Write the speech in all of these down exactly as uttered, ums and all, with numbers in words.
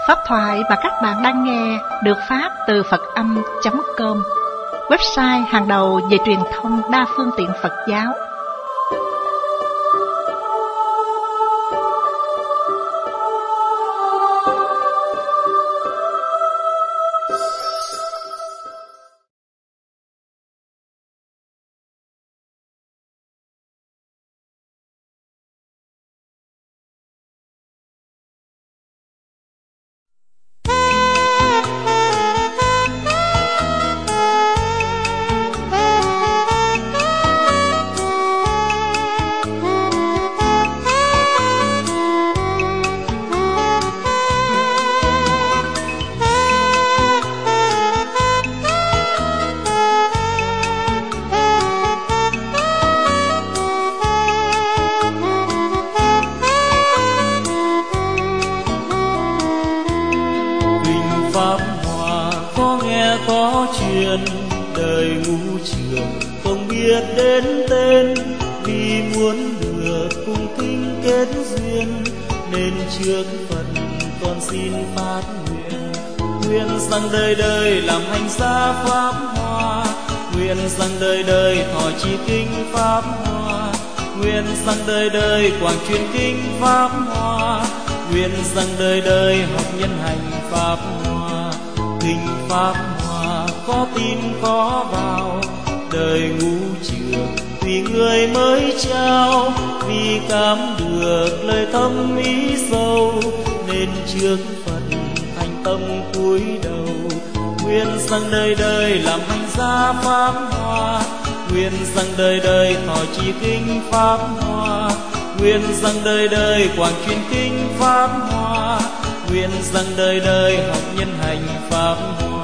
Pháp thoại mà các bạn đang nghe được phát từ Phật Âm chấm com, website hàng đầu về truyền thông đa phương tiện Phật giáo. Đời ngũ trường không biết đến tên, vì muốn được cùng kinh kết duyên, nên trước Phật con xin phát nguyện. Nguyện rằng đời đời làm hành gia pháp hoa, nguyện rằng đời đời thọ trì kinh pháp hoa, nguyện rằng đời đời quảng truyền kinh pháp hoa, nguyện rằng đời đời học nhân hành pháp hoa. Kinh pháp hoa có tin có vào, đời ngũ trường tùy người mới trao, vì cảm được lời thâm ý sâu, nên trước Phật thành tâm cúi đầu. Nguyện rằng đời đời làm hành gia pháp hoa, nguyện rằng đời đời thọ trì kinh pháp hoa, nguyện rằng đời đời quảng truyền kinh pháp hoa, nguyện rằng đời đời học nhân hành pháp hoa.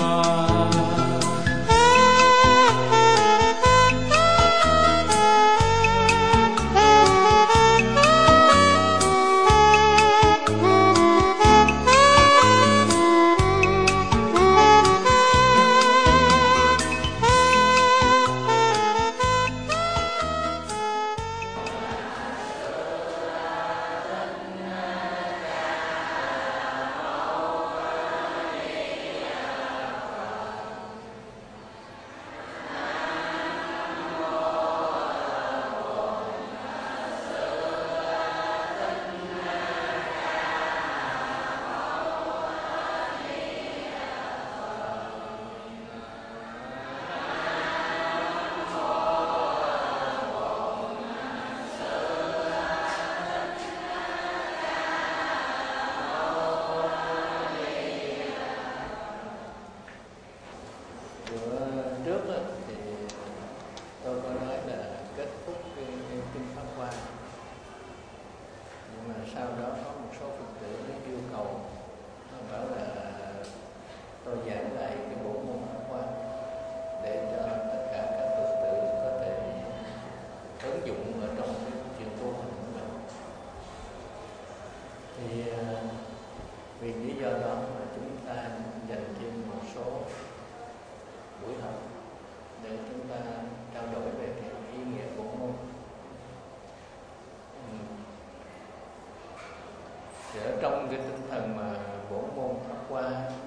Trong cái tinh thần mà bổn môn Pháp Hoa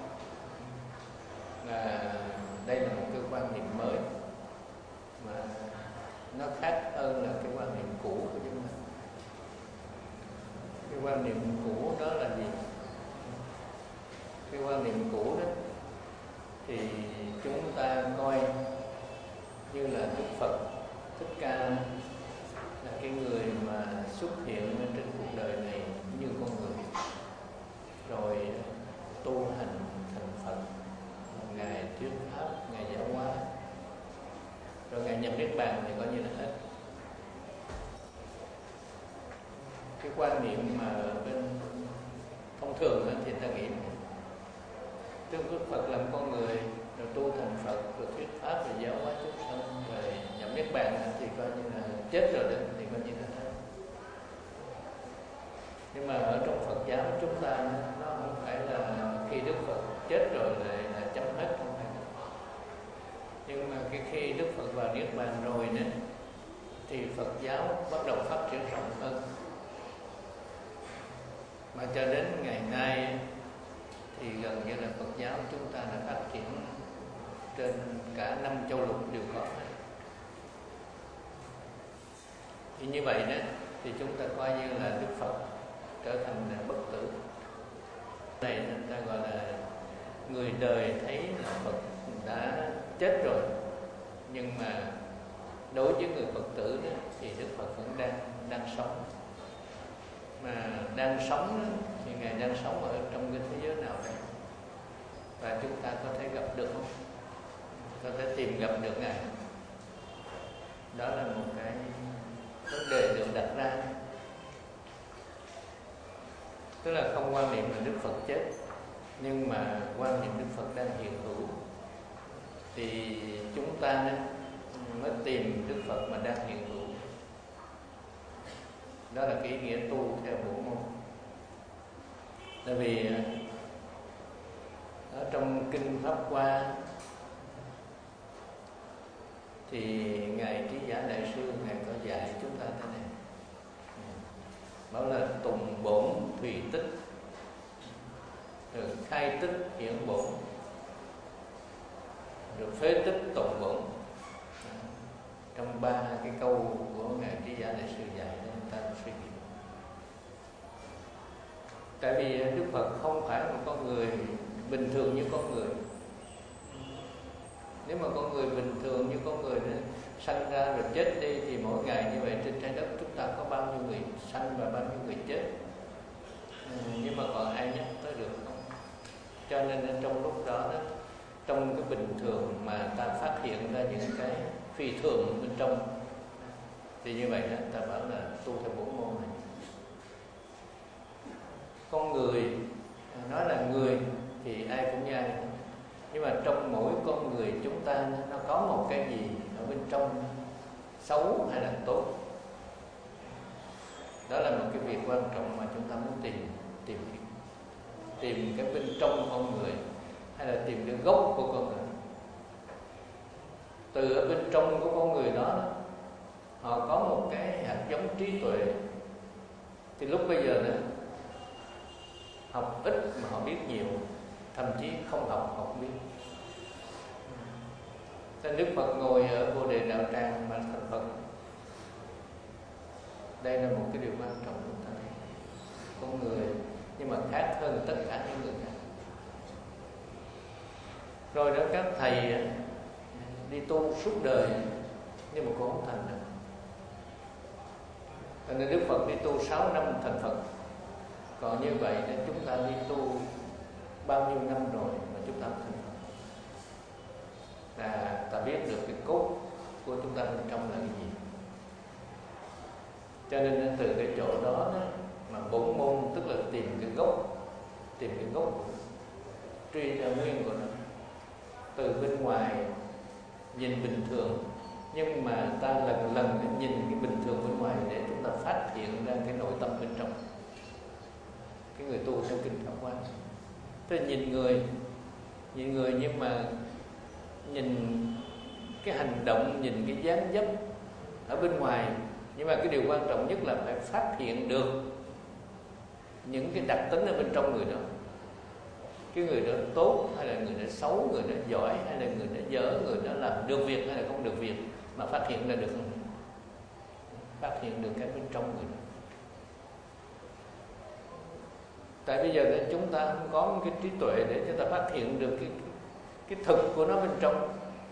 là đây là một cái quan niệm mới mà nó khác hơn là cái quan niệm cũ của chúng ta. Cái quan niệm cũ đó là gì? Cái quan niệm cũ đó thì chúng ta coi như là Đức Phật Thích Ca là cái người mà xuất hiện trên cuộc đời này như con người, rồi tu hành thành Phật, Ngài thuyết pháp, Ngài giáo hóa, rồi Ngài nhập niết bàn thì coi như là hết. Cái quan niệm mà bên thông thường thì ta nghĩ Đức Phật làm con người, rồi tu thành Phật, rồi thuyết pháp, rồi giáo hóa chúng sanh, rồi nhập niết bàn thì coi như là chết rồi đó, thì coi như là hết. Nhưng mà ở trong Phật giáo chúng ta nó không phải là khi Đức Phật chết rồi là, là chấm hết, không phải. Nhưng mà cái khi Đức Phật vào niết bàn rồi nữa thì Phật giáo bắt đầu phát triển rộng hơn, mà cho đến ngày nay thì gần như là Phật giáo chúng ta đã phát triển trên cả năm châu lục đều có. Thì như vậy đó thì chúng ta coi như là Đức Phật trở thành bất tử. Này người ta gọi là người đời thấy là Phật đã chết rồi, nhưng mà đối với người Phật tử đó, thì Đức Phật vẫn đang đang sống. Mà đang sống đó, thì Ngài đang sống ở trong cái thế giới nào đây? Và chúng ta có thể gặp được không? Có thể tìm gặp được Ngài. Đó là một cái vấn đề được đặt ra. Tức là không quan niệm là Đức Phật chết, nhưng mà quan niệm Đức Phật đang hiện hữu. Thì chúng ta mới tìm Đức Phật mà đang hiện hữu. Đó là cái ý nghĩa tu theo bổ môn. Tại vì ở trong Kinh Pháp Hoa thì Ngài Trí Giả Đại Sư Ngài có dạy chúng ta thế này, bảo là tùng bổn thùy tích, rồi khai tích hiển bổn, rồi phế tích tùng bổn. Trong ba cái câu của Ngài Trí Giả Đại Sư dạy nên ta suy nghĩ. Tại vì Đức Phật không phải một con người bình thường như con người. Nếu mà con người bình thường như con người đó, sanh ra rồi chết đi, thì mỗi ngày như vậy trên trái đất chúng ta có bao nhiêu người sanh và bao nhiêu người chết. Ừ, nhưng mà còn ai nhắc tới được không? Cho nên trong lúc đó, đó trong cái bình thường mà ta phát hiện ra những cái phi thường bên trong, thì như vậy đó ta bảo là tu theo bổn môn này. Con người nói là người thì ai cũng như ai, nhưng mà trong mỗi con người chúng ta nó có một cái gì ở bên trong, xấu hay là tốt. Đó là một cái việc quan trọng mà chúng ta muốn tìm tìm tìm cái bên trong con người, hay là tìm cái gốc của con người. Từ ở bên trong của con người đó, đó họ có một cái hạt giống trí tuệ. Thì lúc bây giờ nữa học ít mà họ biết nhiều, thậm chí không học học biết. Nên Đức Phật ngồi ở Bồ Đề Đạo Tràng mà thành Phật. Đây là một cái điều quan trọng của ta. Con người nhưng mà khác hơn tất cả những người khác. Rồi đó các thầy đi tu suốt đời nhưng mà cũng không thành được. Cho nên Đức Phật đi tu sáu năm thành Phật. Còn như vậy nên chúng ta đi tu bao nhiêu năm rồi mà chúng ta không thành Phật. Là ta biết được cái cốt của chúng ta bên trong là cái gì. Cho nên từ cái chỗ đó, đó mà bổn môn tức là tìm cái gốc, tìm cái gốc của nó, truy ra nguyên của nó. Từ bên ngoài nhìn bình thường, nhưng mà ta lần lần nhìn cái bình thường bên ngoài để chúng ta phát hiện ra cái nội tâm bên trong. Cái người tu theo Kinh Pháp Hoa, tức là nhìn người, nhìn người nhưng mà nhìn cái hành động, nhìn cái dáng dấp ở bên ngoài. Nhưng mà cái điều quan trọng nhất là phải phát hiện được những cái đặc tính ở bên trong người đó. Cái người đó tốt hay là người đó xấu, người đó giỏi hay là người đó dở, người đó làm được việc hay là không được việc, mà phát hiện ra được không? Phát hiện được cái bên trong người đó. Tại bây giờ chúng ta không có một cái trí tuệ để chúng ta phát hiện được cái, cái thực của nó bên trong,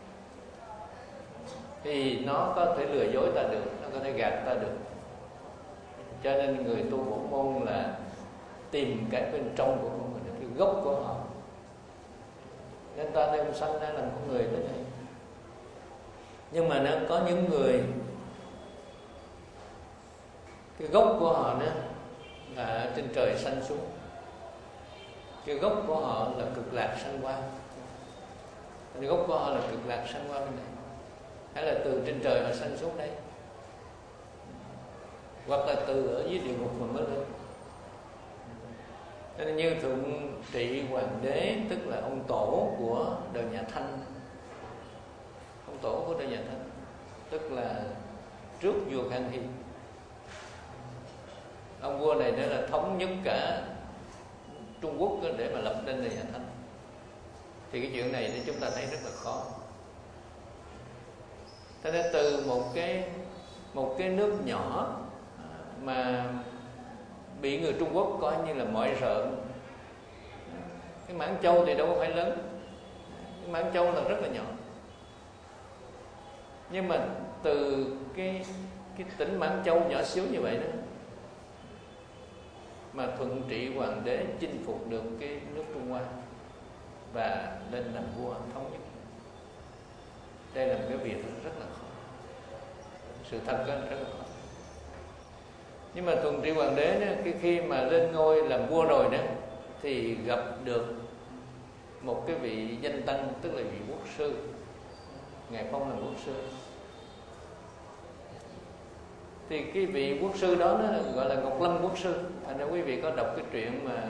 thì nó có thể lừa dối ta được, nó có thể gạt ta được. Cho nên người tu bổn môn là tìm cái bên trong của con người, cái gốc của họ. Nên ta đem sanh ra làm con người thế này. Nhưng mà nó có những người cái gốc của họ đó là ở trên trời sanh xuống. Cái gốc của họ là cực lạc sanh qua. Cái gốc của họ là cực lạc sanh qua bên này, hay là từ trên trời họ sanh xuống đấy, hoặc là từ ở dưới địa ngục mà mới lên. Cho nên như Thượng Trị Hoàng đế, tức là ông tổ của đời nhà Thanh. Ông tổ của đời nhà Thanh tức là trước vua Khang Hy. Ông vua này đó là thống nhất cả Trung Quốc để mà lập nên nhà Thanh. Thì cái chuyện này thì chúng ta thấy rất là khó. Cho nên từ một cái một cái nước nhỏ mà bị người Trung Quốc coi như là mọi rợn. Cái Mãn Châu thì đâu có phải lớn, cái Mãn Châu là rất là nhỏ. Nhưng mà từ cái cái tỉnh Mãn Châu nhỏ xíu như vậy đó mà thuận trị hoàng đế chinh phục được cái nước Trung Hoa và lên làm vua thống nhất. Đây là một cái việc rất là khó, sự thật đó rất là khó. Nhưng mà thuận trị hoàng đế đó, khi, khi mà lên ngôi làm vua rồi đó thì gặp được một cái vị danh tăng, tức là vị quốc sư. Ngài phong làm quốc sư. Thì cái vị quốc sư đó nó gọi là Ngọc Lâm quốc sư. Thành ra quý vị có đọc cái chuyện mà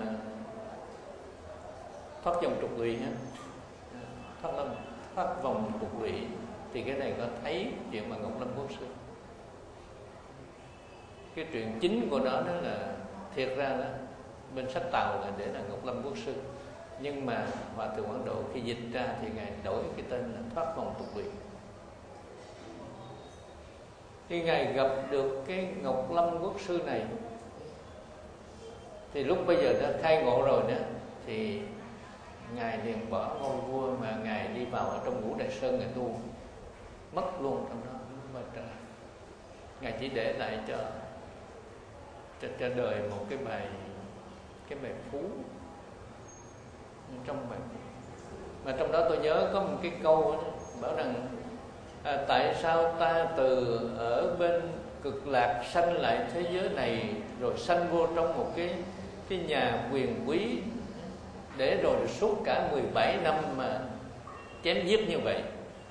thoát vòng trục lụy ha, thoát lâm thoát vòng trục lụy, thì cái này có thấy chuyện mà Ngọc Lâm quốc sư. Cái chuyện chính của nó đó là thiệt ra đó bên sách Tàu là để là Ngọc Lâm quốc sư, nhưng mà Hòa thượng Quảng Độ khi dịch ra thì ngài đổi cái tên là thoát vòng trục lụy. Khi ngài gặp được cái Ngọc Lâm quốc sư này thì lúc bây giờ đã khai ngộ rồi đó, thì ngài liền bỏ ngôi vua mà ngài đi vào ở trong Ngũ Đại Sơn, ngài tu mất luôn trong đó. Mà trời, ngài chỉ để lại cho, cho cho đời một cái bài cái bài phú trong bài. Mà trong đó tôi nhớ có một cái câu đó, bảo rằng à, tại sao ta từ ở bên cực lạc sanh lại thế giới này, rồi sanh vô trong một cái cái nhà quyền quý, để rồi suốt cả mười bảy năm mà chém giết như vậy.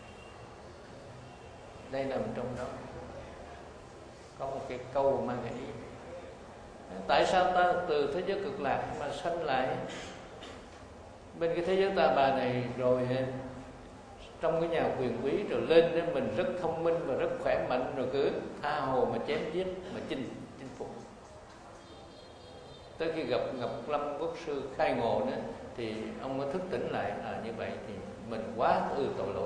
Đây nằm trong đó có một cái câu mang cái ý: tại sao ta từ thế giới cực lạc mà sanh lại bên cái thế giới ta bà này, rồi trong cái nhà quyền quý, rồi lên đến mình rất thông minh và rất khỏe mạnh, rồi cứ tha hồ mà chém giết, mà chinh chinh phục. Tới khi gặp Ngọc Lâm quốc sư khai ngộ đó thì ông mới thức tỉnh lại, à như vậy thì mình quá ư tội lỗi.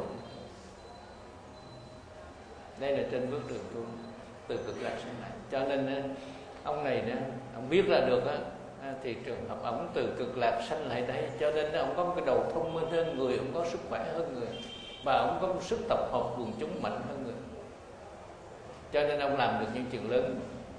Đây là trên bước đường tu từ cực lạc sang lại. Cho nên ông này đó, ông biết ra được á, thì trường hợp ông từ cực lạc sanh lại đây, cho nên ông có một cái đầu thông minh hơn người, ông có sức khỏe hơn người, và ông có một sức tập hợp quần chúng mạnh hơn người, cho nên ông làm được những chuyện lớn.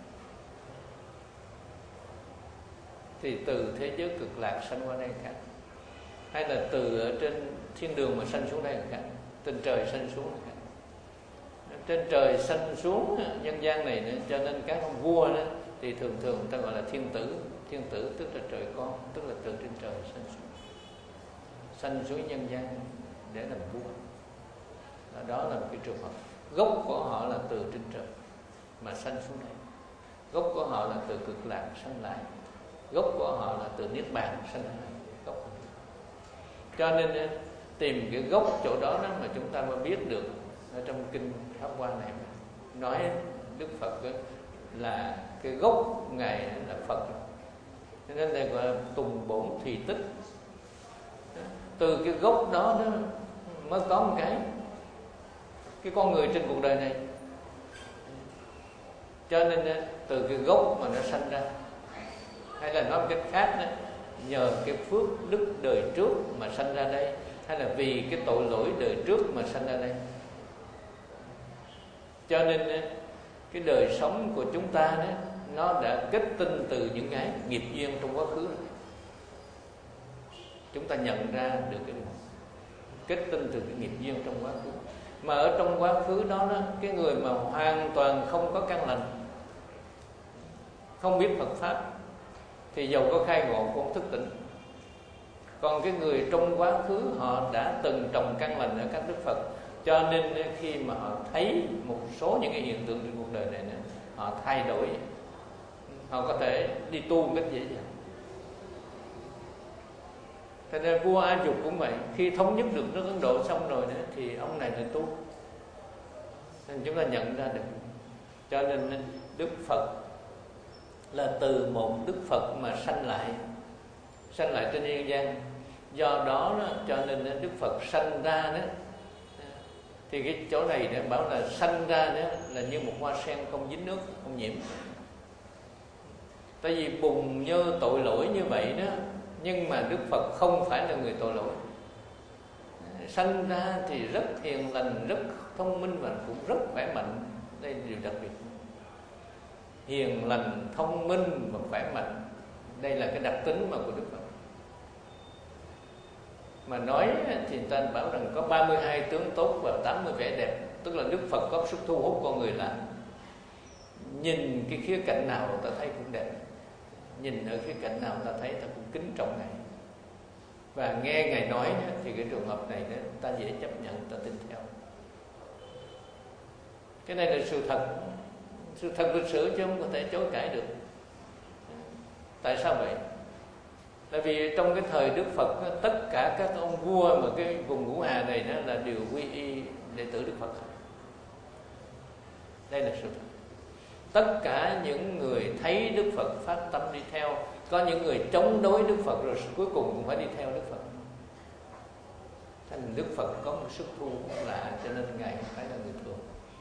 Thì từ thế giới cực lạc sanh qua đây khác, hay là từ ở trên thiên đường mà sanh xuống đây khác, trên trời sanh xuống khác. Trên trời sanh xuống nhân gian này nữa, cho nên các ông vua đó thì thường thường người ta gọi là thiên tử. Thiên tử tức là trời con, tức là từ trên trời sanh xuống, sanh xuống nhân gian để làm vua. Đó là một cái trường hợp. Gốc của họ là từ trên trời mà sanh xuống đây. Gốc của họ là từ cực lạc sanh lại. Gốc của họ là từ niết bàn sanh lại. Gốc. Cho nên tìm cái gốc chỗ đó, đó mà chúng ta mới biết được. Ở trong kinh Pháp Hoa này nói Đức Phật là cái gốc ngài là Phật, cho nên đây gọi là tùng bổn thùy tích. Từ cái gốc đó, đó mới có một cái cái con người trên cuộc đời này. Cho nên từ cái gốc mà nó sanh ra, hay là nói một cách khác đó, nhờ cái phước đức đời trước mà sanh ra đây, hay là vì cái tội lỗi đời trước mà sanh ra đây. Cho nên cái đời sống của chúng ta đó, nó đã kết tinh từ những cái nghiệp duyên trong quá khứ. Chúng ta nhận ra được cái kết tinh từ cái nghiệp duyên trong quá khứ. Mà ở trong quá khứ đó, đó cái người mà hoàn toàn không có căn lành, không biết Phật Pháp, thì dầu có khai ngộ cũng không thức tỉnh. Còn cái người trong quá khứ họ đã từng trồng căn lành ở các Đức Phật, cho nên khi mà họ thấy một số những cái hiện tượng trên cuộc đời này nữa, họ thay đổi, họ có thể đi tu một cách dễ dàng. Thế nên vua A Dục cũng vậy, khi thống nhất được nước Ấn Độ xong rồi nữa, thì ông này lại tu. Nên chúng ta nhận ra được. Cho nên Đức Phật là từ một Đức Phật mà sanh lại, sanh lại trên nhân gian. Do đó, đó cho nên Đức Phật sanh ra đó, thì cái chỗ này để bảo là sanh ra đó là như một hoa sen không dính nước, không nhiễm. Tại vì bùn nhơ tội lỗi như vậy đó, nhưng mà Đức Phật không phải là người tội lỗi. Sanh ra thì rất hiền lành, rất thông minh và cũng rất khỏe mạnh. Đây là điều đặc biệt. Hiền lành, thông minh và khỏe mạnh, đây là cái đặc tính mà của Đức Phật. Mà nói thì ta bảo rằng có ba mươi hai tướng tốt và tám mươi vẻ đẹp. Tức là Đức Phật có sức thu hút con người làm. Nhìn cái khía cạnh nào ta thấy cũng đẹp, nhìn ở khía cạnh nào ta thấy ta cũng kính trọng Ngài. Và nghe Ngài nói thì cái trường hợp này ta dễ chấp nhận, ta tin theo. Cái này là sự thật, sự thật lịch sử chứ không có thể chối cãi được. Tại sao vậy? Tại vì trong cái thời Đức Phật, tất cả các ông vua mà cái vùng Ngũ Hà này đó là đều quy y đệ tử Đức Phật. Đây là sự thật. Tất cả những người thấy Đức Phật phát tâm đi theo. Có những người chống đối Đức Phật rồi cuối cùng cũng phải đi theo Đức Phật. Thành Đức Phật có một sức thu lạ, cho nên Ngài không phải là người thường.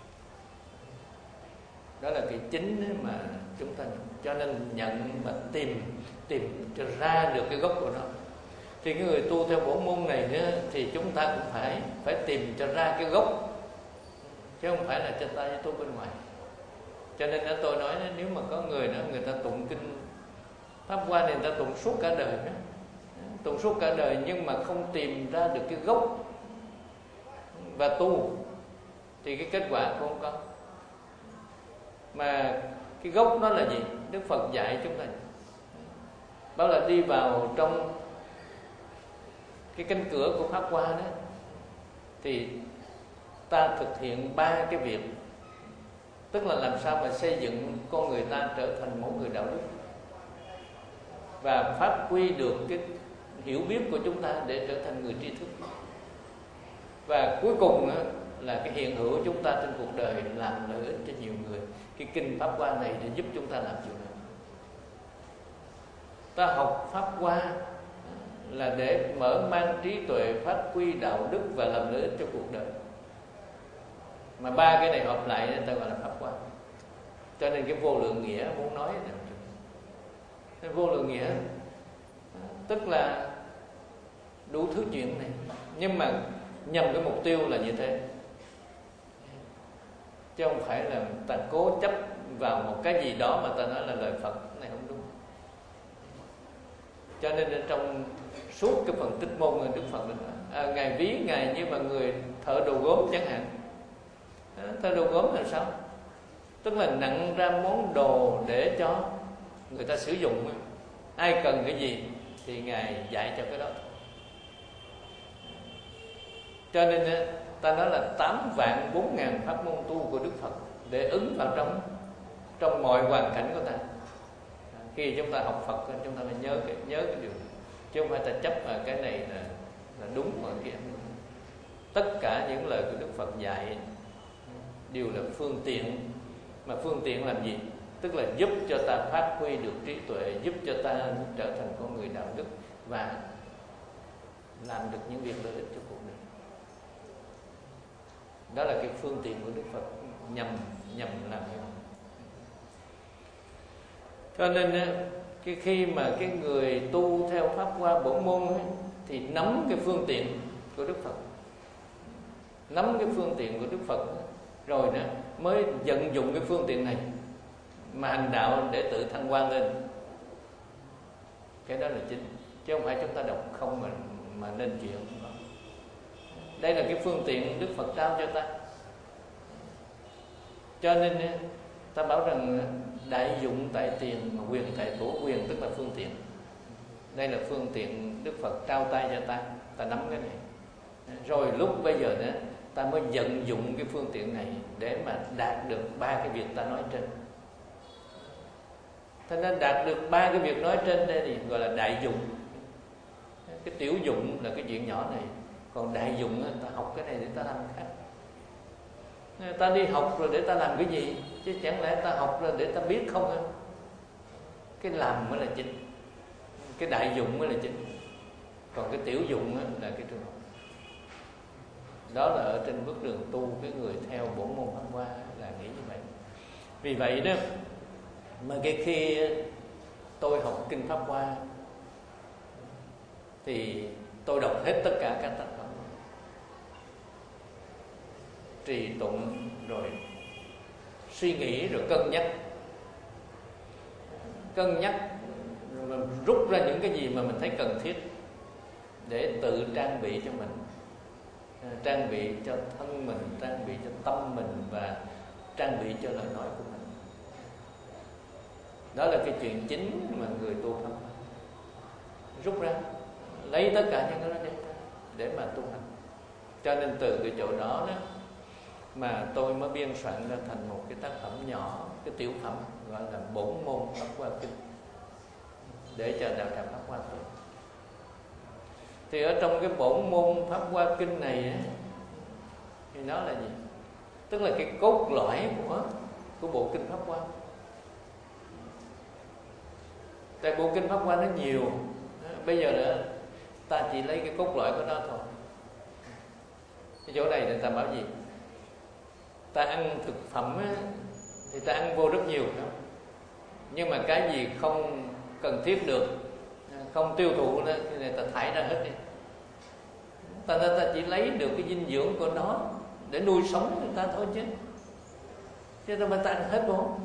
Đó là cái chính mà chúng ta cho nên nhận mà tìm tìm cho ra được cái gốc của nó. Thì cái người tu theo bổn môn này nữa, thì chúng ta cũng phải phải tìm cho ra cái gốc, chứ không phải là cho ta tu bên ngoài. Cho nên đó tôi nói nếu mà có người đó người ta tụng kinh Pháp Hoa này, người ta tụng suốt cả đời đó, tụng suốt cả đời nhưng mà không tìm ra được cái gốc và tu thì cái kết quả cũng không có. Mà cái gốc đó là gì? Đức Phật dạy chúng ta đó là đi vào trong cái cánh cửa của Pháp Hoa đó, thì ta thực hiện ba cái việc. Tức là làm sao mà xây dựng con người ta trở thành một người đạo đức, và phát huy được cái hiểu biết của chúng ta để trở thành người tri thức. Và cuối cùng là cái hiện hữu chúng ta trên cuộc đời, làm lợi ích cho nhiều người. Cái kinh Pháp Hoa này để giúp chúng ta làm điều này. Ta học Pháp Hoa là để mở mang trí tuệ, phát huy đạo đức và làm lợi ích cho cuộc đời. Mà ba cái này hợp lại nên ta gọi là Pháp Hoa. Cho nên cái vô lượng nghĩa muốn nói là cái vô lượng nghĩa tức là đủ thứ chuyện này, nhưng mà nhằm cái mục tiêu là như thế, chứ không phải là ta cố chấp vào một cái gì đó mà ta nói là lời Phật. Cái này không đúng. Cho nên trong suốt cái phần tích môn Đức Phật à, Ngài ví Ngài như mà người thợ đồ gốm chẳng hạn. Thợ đồ gốm là sao? Tức là nặng ra món đồ để cho người ta sử dụng. Ai cần cái gì thì Ngài dạy cho cái đó. Cho nên ta nói là tám vạn bốn ngàn pháp môn tu của Đức Phật để ứng vào trong trong mọi hoàn cảnh của ta. Khi chúng ta học Phật, chúng ta phải nhớ cái nhớ cái điều này, chứ không phải ta chấp vào cái này là, là đúng mà kia. Tất cả những lời của Đức Phật dạy đều là phương tiện. Mà phương tiện làm gì? Tức là giúp cho ta phát huy được trí tuệ, giúp cho ta trở thành con người đạo đức và làm được những việc lợi ích cho cuộc đời. Đó là cái phương tiện của Đức Phật nhằm nhằm làm như vậy. Cho nên cái khi mà cái người tu theo Pháp Hoa bổn môn ấy, thì nắm cái phương tiện của Đức Phật, nắm cái phương tiện của Đức Phật rồi đó mới vận dụng cái phương tiện này mà hành đạo để tự thăng quan lên. Cái đó là chính, chứ không phải chúng ta đọc không mà mà nên chuyện. Đây là cái phương tiện Đức Phật trao cho ta. Cho nên ta bảo rằng đại dụng tại tiền mà quyền tại thủ. Quyền tức là phương tiện. Đây là phương tiện Đức Phật trao tay cho ta. Ta nắm cái này. Rồi lúc bây giờ đó ta mới vận dụng cái phương tiện này để mà đạt được ba cái việc ta nói trên. Thế nên đạt được ba cái việc nói trên đây thì gọi là đại dụng. Cái tiểu dụng là cái chuyện nhỏ này, còn đại dụng ta học cái này để ta làm khác. Ta đi học rồi để ta làm cái gì? Chứ chẳng lẽ ta học rồi để ta biết không hả? Cái làm mới là chính. cái đại dụng mới là chính, còn cái tiểu dụng là cái trường hợp. Đó là ở trên bước đường tu, cái người theo bổn môn Pháp Hoa là nghĩ như vậy. Vì vậy đó mà cái khi tôi học kinh Pháp Hoa thì tôi đọc hết tất cả các tác phẩm, trì tụng rồi suy nghĩ rồi cân nhắc cân nhắc rồi rút ra những cái gì mà mình thấy cần thiết để tự trang bị cho mình, trang bị cho thân mình, trang bị cho tâm mình và trang bị cho lời nói của mình. Đó là cái chuyện chính mà người tu Pháp rút ra, lấy tất cả những cái đó để mà tu hành. Cho nên từ cái chỗ đó đó mà tôi mới biên soạn ra thành một cái tác phẩm nhỏ, cái tiểu phẩm gọi là Bổn môn Pháp Hoa Kinh, để cho đạo tràng Pháp Hoa tu. Thì ở trong cái Bổn môn Pháp Hoa Kinh này á, thì nó là gì? Tức là cái cốt lõi của của bộ kinh Pháp Hoa. Tại bộ kinh Pháp Hoa nó nhiều, bây giờ nữa ta chỉ lấy cái cốt lõi của nó thôi. Cái chỗ này người ta bảo gì? Ta ăn thực phẩm á, thì ta ăn vô rất nhiều không? Nhưng mà cái gì không cần thiết được, không tiêu thụ đó, thì người ta thải ra hết đi. Ta, ta, ta chỉ lấy được cái dinh dưỡng của nó để nuôi sống người ta thôi chứ, chứ đâu mà ta ăn hết không?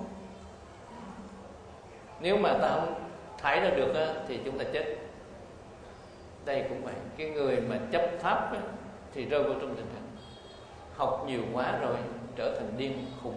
Nếu mà ta không thải ra được á, thì chúng ta chết. Đây cũng vậy, cái người mà chấp pháp á, thì rơi vào trong tình trạng học nhiều quá rồi trở thành điên khùng,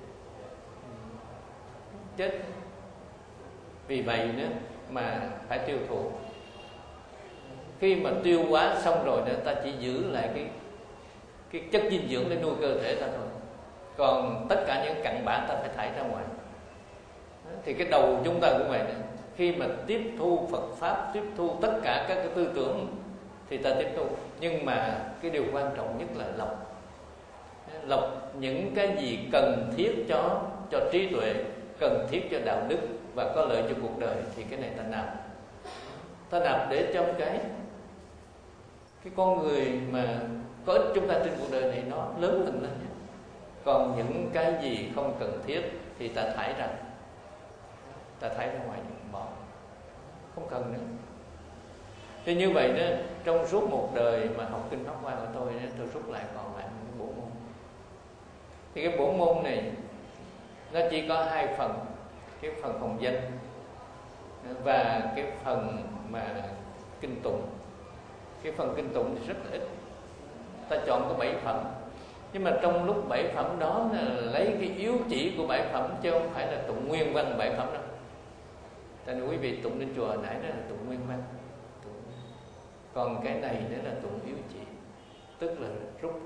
chết. Vì vậy nữa mà phải tiêu thụ. Khi mà tiêu hóa xong rồi nữa, ta chỉ giữ lại cái cái chất dinh dưỡng để nuôi cơ thể ta thôi. Còn tất cả những cặn bã ta phải thải ra ngoài. Thì cái đầu chúng ta cũng vậy nữa. Khi mà tiếp thu Phật Pháp, tiếp thu tất cả các cái tư tưởng thì ta tiếp thu. Nhưng mà cái điều quan trọng nhất là lọc. Lọc những cái gì cần thiết cho cho trí tuệ, cần thiết cho đạo đức và có lợi cho cuộc đời, thì cái này ta nạp. Ta nạp để trong cái cái con người mà có ích chúng ta trên cuộc đời này nó lớn hơn lên. Còn những cái gì không cần thiết thì ta thải ra, ta thải ra ngoài, bỏ, không cần nữa. Thì như vậy đó, trong suốt một đời mà học kinh Pháp Hoa của tôi đó, tôi rút lại còn lại một bộ môn. Thì cái bổn môn này nó chỉ có hai phần, cái phần hồng danh và cái phần mà kinh tụng. Cái phần kinh tụng thì rất là ít, ta chọn có bảy phẩm. Nhưng mà trong lúc bảy phẩm đó là lấy cái yếu chỉ của bảy phẩm, chứ không phải là tụng nguyên văn bảy phẩm đâu. Tại nên quý vị tụng lên chùa hồi nãy đó là tụng nguyên văn, tụng. Còn cái này đó là tụng yếu chỉ, tức là rút ra.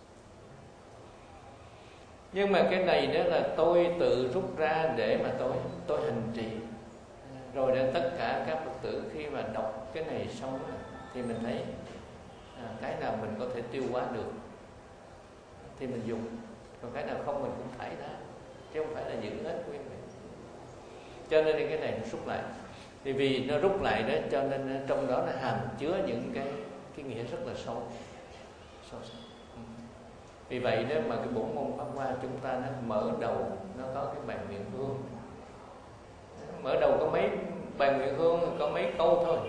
Nhưng mà cái này đó là tôi tự rút ra để mà tôi tôi hành trì. Rồi đến tất cả các Phật tử khi mà đọc cái này xong thì mình thấy à, cái nào mình có thể tiêu hóa được thì mình dùng, còn cái nào không mình cũng thải ra, chứ không phải là giữ hết quý vị. Cho nên cái này nó rút lại. Thì vì nó rút lại đó, cho nên trong đó nó hàm chứa những cái cái nghĩa rất là sâu, sâu sắc. Vì vậy đó mà cái bổn môn Pháp Hoa chúng ta nó mở đầu nó có cái bài nguyện hương. Mở đầu có mấy bài nguyện hương, có mấy câu thôi,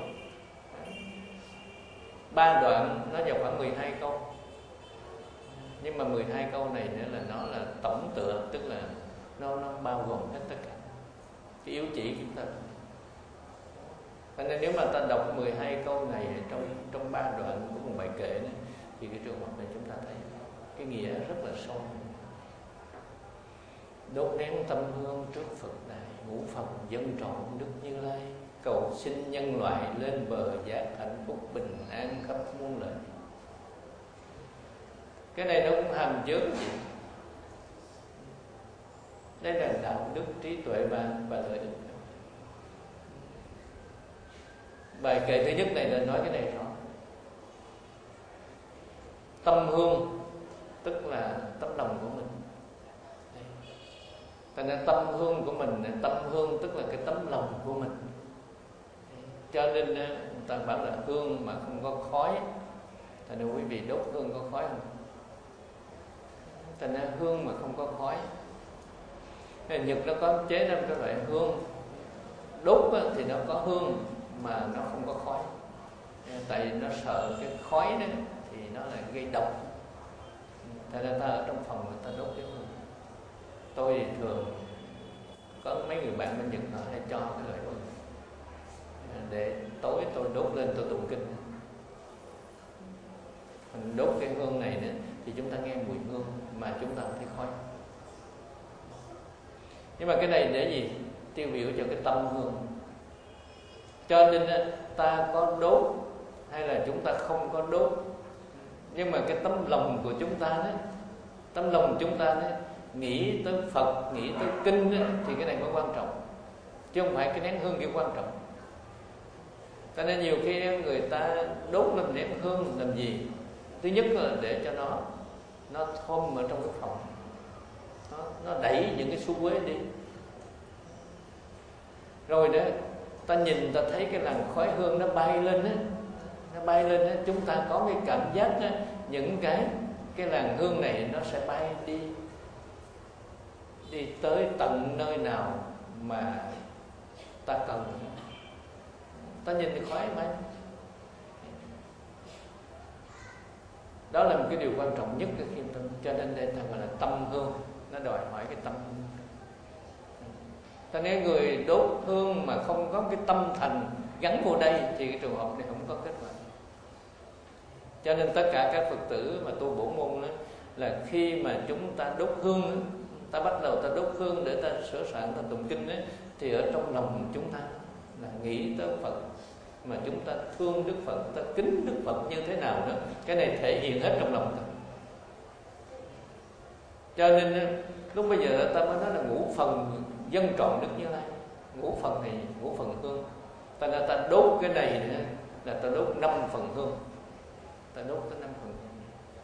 ba đoạn nó vào khoảng mười hai câu. Nhưng mà mười hai câu này nữa là nó là tổng tựa, tức là nó nó bao gồm hết tất cả cái yếu chỉ chúng ta. Cho nên nếu mà ta đọc mười hai câu này trong trong ba đoạn của một bài kệ này, thì cái trường hợp này chúng ta thấy cái nghĩa rất là sâu. Đốt nén tâm hương trước Phật đài, ngũ Phật dân trọn Đức Như Lai, cầu xin nhân loại lên bờ giác hạnh phúc bình an khắp muôn lợi. Cái này nó cũng hàm chứa cái gì? Đây là đạo đức, trí tuệ và, và lợi ích. Bài kệ thứ nhất này là nói cái này rõ. Tâm hương tức là tấm lòng của mình. Thành ra tâm hương của mình, tâm hương tức là cái tấm lòng của mình. Cho nên người ta bảo là hương mà không có khói. Thành ra quý vị đốt hương có khói không? Thành ra hương mà không có khói. Nhật nó có chế ra cái loại hương đốt thì nó có hương mà nó không có khói. Tại vì nó sợ cái khói đó thì nó lại gây độc. Thành ra ta ở trong phòng người ta đốt cái hương. Tôi thì thường có mấy người bạn bên Nhật họ hay cho cái loại hương để tối tôi đốt lên tôi tụng kinh. Mình đốt cái hương này nữa thì chúng ta nghe mùi hương mà chúng ta không thấy khói. Nhưng mà cái này để gì? Tiêu biểu cho cái tâm hương. Cho nên ta có đốt hay là chúng ta không có đốt, nhưng mà cái tấm lòng của chúng ta đó, tấm lòng chúng ta đó, nghĩ tới Phật, nghĩ tới kinh đó, thì cái này mới quan trọng, chứ không phải cái nén hương kia quan trọng. Cho nên nhiều khi người ta đốt lên nén hương làm gì? Thứ nhất là để cho nó nó thơm ở trong cái phòng, nó, nó đẩy những cái xú uế đi. Rồi đó ta nhìn ta thấy cái làn khói hương nó bay lên á, nó bay lên á, chúng ta có cái cảm giác á, những cái cái làn hương này nó sẽ bay đi đi tới tận nơi nào mà ta cần. Ta nhìn cái khói bay. Đó là một cái điều quan trọng nhất cái khi tâm. Cho nên đây ta gọi là tâm hương. Nó đòi hỏi cái tâm hương. Ta nếu người đốt hương mà không có cái tâm thành gắn vô đây thì cái trường hợp này không có kết quả. Cho nên tất cả các Phật tử mà tu bổ môn đó, là khi mà chúng ta đốt hương, ta bắt đầu ta đốt hương để ta sửa soạn ta tụng kinh đó, thì ở trong lòng chúng ta là nghĩ tới Phật, mà chúng ta thương Đức Phật, ta kính Đức Phật như thế nào đó, cái này thể hiện hết trong lòng ta. Cho nên lúc bây giờ ta mới nói là ngũ phần dân trọn Đức Như Lai. Ngũ phần này, ngũ phần hương. Ta nói ta đốt cái này nữa, là ta đốt năm phần hương. Ta đốt tới năm phần hương.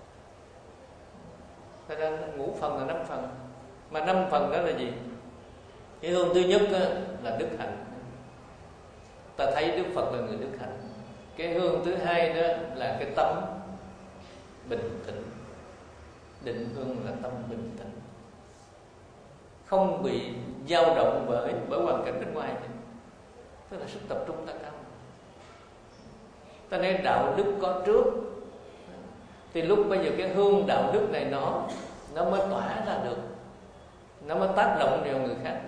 Ta ra ngũ phần là năm phần. Mà năm phần đó là gì? Cái hương thứ nhất là đức hạnh. Ta thấy Đức Phật là người đức hạnh. Cái hương thứ hai đó là cái tâm bình tĩnh. Định hương là tâm bình tĩnh, không bị dao động bởi bởi hoàn cảnh bên ngoài. Tức là sức tập trung ta cao. Ta nói đạo đức có trước, thì lúc bây giờ cái hương đạo đức này nó nó mới tỏa ra được, nó mới tác động vào người khác.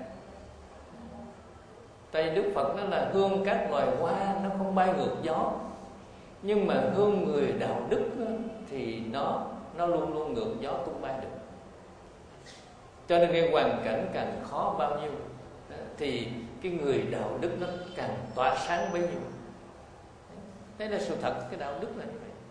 Tại vì Đức Phật nó là hương các loài hoa, nó không bay ngược gió. Nhưng mà hương người đạo đức thì nó nó luôn luôn ngược gió tung bay được. Cho nên cái hoàn cảnh càng khó bao nhiêu thì cái người đạo đức nó càng tỏa sáng bấy nhiêu. Đây là sự thật, cái đạo đức là như vậy.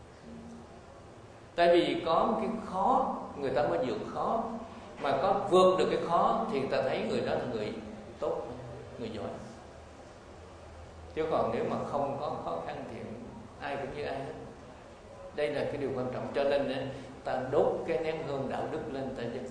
Tại vì có một cái khó người ta mới vượt khó, mà có vượt được cái khó thì người ta thấy người đó là người tốt, người giỏi. Chứ còn nếu mà không có khó khăn thì ai cũng như ai hết. Đây là cái điều quan trọng. Cho nên ta đốt cái nén hương đạo đức lên ta dân.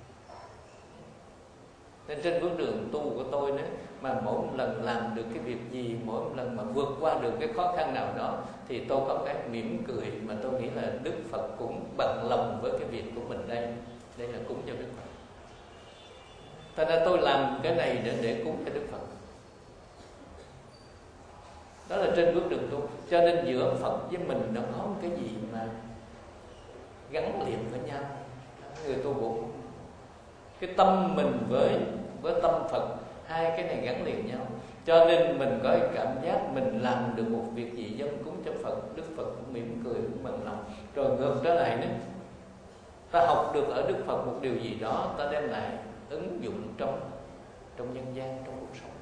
Nên trên bước đường tu của tôi nữa, mà mỗi một lần làm được cái việc gì, mỗi một lần mà vượt qua được cái khó khăn nào đó, thì tôi có cái mỉm cười mà tôi nghĩ là Đức Phật cũng bằng lòng với cái việc của mình đây. Đây là cúng cho Đức Phật. Thành ra tôi làm cái này để, để cúng cho Đức Phật. Đó là trên bước đường tu. Cho nên giữa Phật với mình nó có một cái gì mà gắn liền với nhau. Người tu bộ, cái tâm mình với với tâm Phật, hai cái này gắn liền nhau. Cho nên mình có cái cảm giác mình làm được một việc gì dâng cúng cho Phật, Đức Phật cũng mỉm cười, cũng bằng lòng. Rồi ngược trở lại nữa, ta học được ở Đức Phật một điều gì đó, ta đem lại ứng dụng trong trong nhân gian, trong cuộc sống.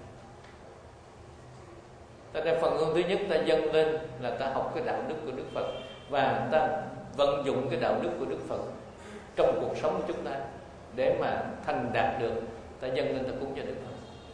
Ta đem phần hương thứ nhất ta dâng lên là ta học cái đạo đức của Đức Phật, và ta vận dụng cái đạo đức của Đức Phật trong cuộc sống của chúng ta để mà thành đạt được. Ta dâng lên ta cúng cho Đức Phật.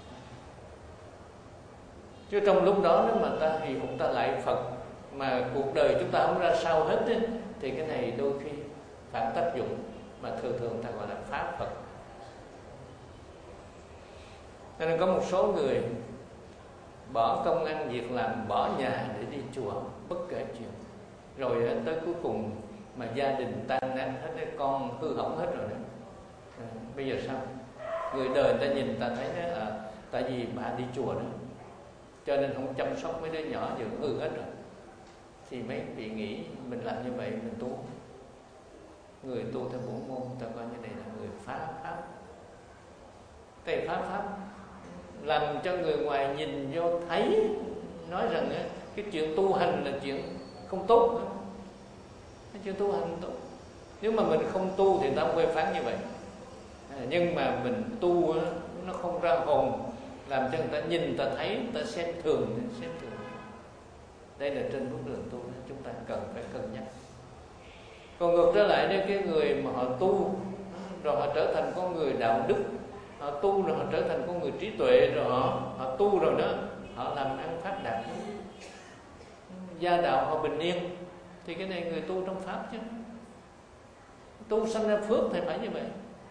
Chứ trong lúc đó nếu mà ta hì hục ta lại Phật mà cuộc đời chúng ta không ra sao hết ấy, thì cái này đôi khi phản tác dụng, mà thường thường ta gọi là phá Phật. Cho nên có một số người bỏ công ăn việc làm, bỏ nhà để đi chùa, bất kể chuyện. Rồi tới cuối cùng mà gia đình tan nát hết, con hư hỏng hết rồi đó. À, bây giờ sao? Người đời người ta nhìn ta thấy đó, à, tại vì bà đi chùa đó, cho nên không chăm sóc mấy đứa nhỏ giờ hư hết rồi. Thì mấy vị nghĩ mình làm như vậy mình tu. Người tu theo bổn môn ta coi như này là người phá pháp. Cái phá pháp làm cho người ngoài nhìn vô thấy, nói rằng cái chuyện tu hành là chuyện không tốt. Cái chuyện tu hành không tốt. Nếu mà mình không tu thì ta không phê phán như vậy. À, nhưng mà mình tu nó không ra hồn, làm cho người ta nhìn, người ta thấy, người ta xem thường, xem thường. Đây là trên bước đường tu chúng ta cần phải cân nhắc. Còn ngược trở lại, nếu cái người mà họ tu rồi họ trở thành con người đạo đức, họ tu rồi họ trở thành con người trí tuệ, rồi họ họ tu rồi đó, họ làm ăn phát đạt, gia đạo họ bình yên, thì cái này người tu trong pháp chứ. Tu sanh ra phước thì phải như vậy.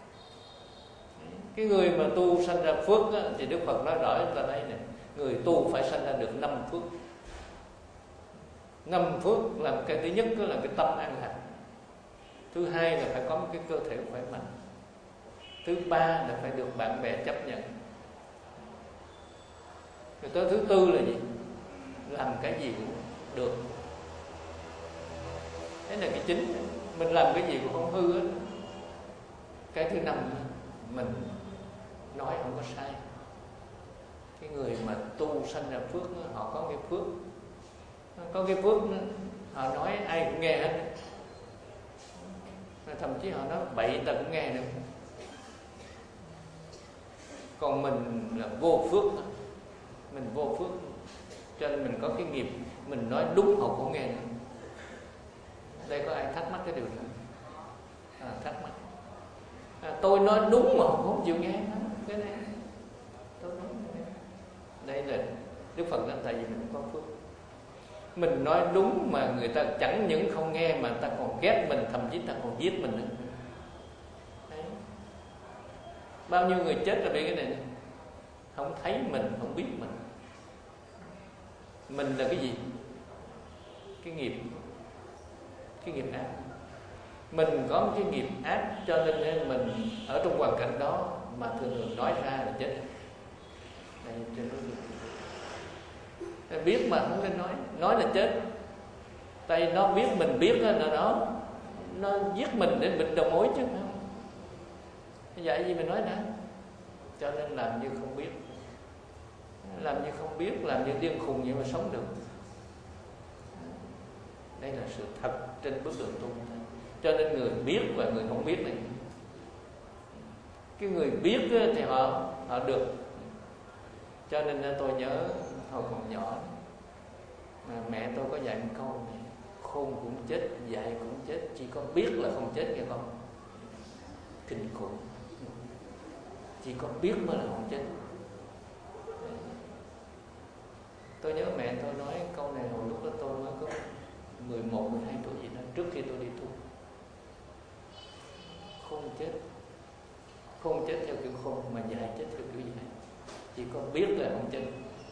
Cái người mà tu sanh ra phước á, thì Đức Phật nói rõ chúng ta đây này, người tu phải sanh ra được năm phước. Năm phước làm cái thứ nhất đó là cái tâm an lạc. Thứ hai là phải có một cái cơ thể khỏe mạnh. Thứ ba là phải được bạn bè chấp nhận. Rồi tới thứ tư là gì? Làm cái gì cũng được. Thế là cái chính. Mình làm cái gì cũng không hư hết. Cái thứ năm, mình nói không có sai. Cái người mà tu sanh ra phước, họ có cái phước, có cái phước, họ nói ai cũng nghe hết. Thậm chí họ nói bậy ta cũng nghe được. Còn mình là vô phước, mình vô phước, cho nên mình có cái nghiệp, mình nói đúng họ cũng nghe nữa. Đây có ai thắc mắc cái điều này? À, thắc mắc. À, tôi nói đúng mà họ không chịu nghe. Cái này tôi nói đây là Đức Phật nói tại vì mình có phước. Mình nói đúng mà người ta chẳng những không nghe mà người ta còn ghét mình, thậm chí người ta còn giết mình nữa. Đấy. Bao nhiêu người chết là vì cái này này. Không thấy mình, không biết mình. Mình là cái gì? Cái nghiệp. Cái nghiệp ác. Mình có một cái nghiệp ác, cho nên mình ở trong hoàn cảnh đó mà thường thường nói ra là chết. Đây, trên đó biết mà không nên nói, nói là chết. Tại nó biết mình biết là nó nó giết mình để bịt đầu mối chứ không. Vậy gì mình nói đã. Cho nên làm như không biết, làm như không biết, làm như điên khùng vậy mà sống được. Đây là sự thật trên bước đường tu. Cho nên người biết và người không biết này, cái người biết thì họ họ được. Cho nên tôi nhớ hồi còn nhỏ, mà mẹ tôi có dạy một câu này: khôn cũng chết, dạy cũng chết, chỉ có biết là không chết nghe con. Kinh khủng. Chỉ có biết mới là không chết. Tôi nhớ mẹ tôi nói câu này hồi lúc đó tôi mới có mười một, mười hai tuổi gì đó, trước khi tôi đi tu. Khôn chết, khôn chết theo kiểu khôn, mà dạy chết theo kiểu dạy. Chỉ có biết là không chết.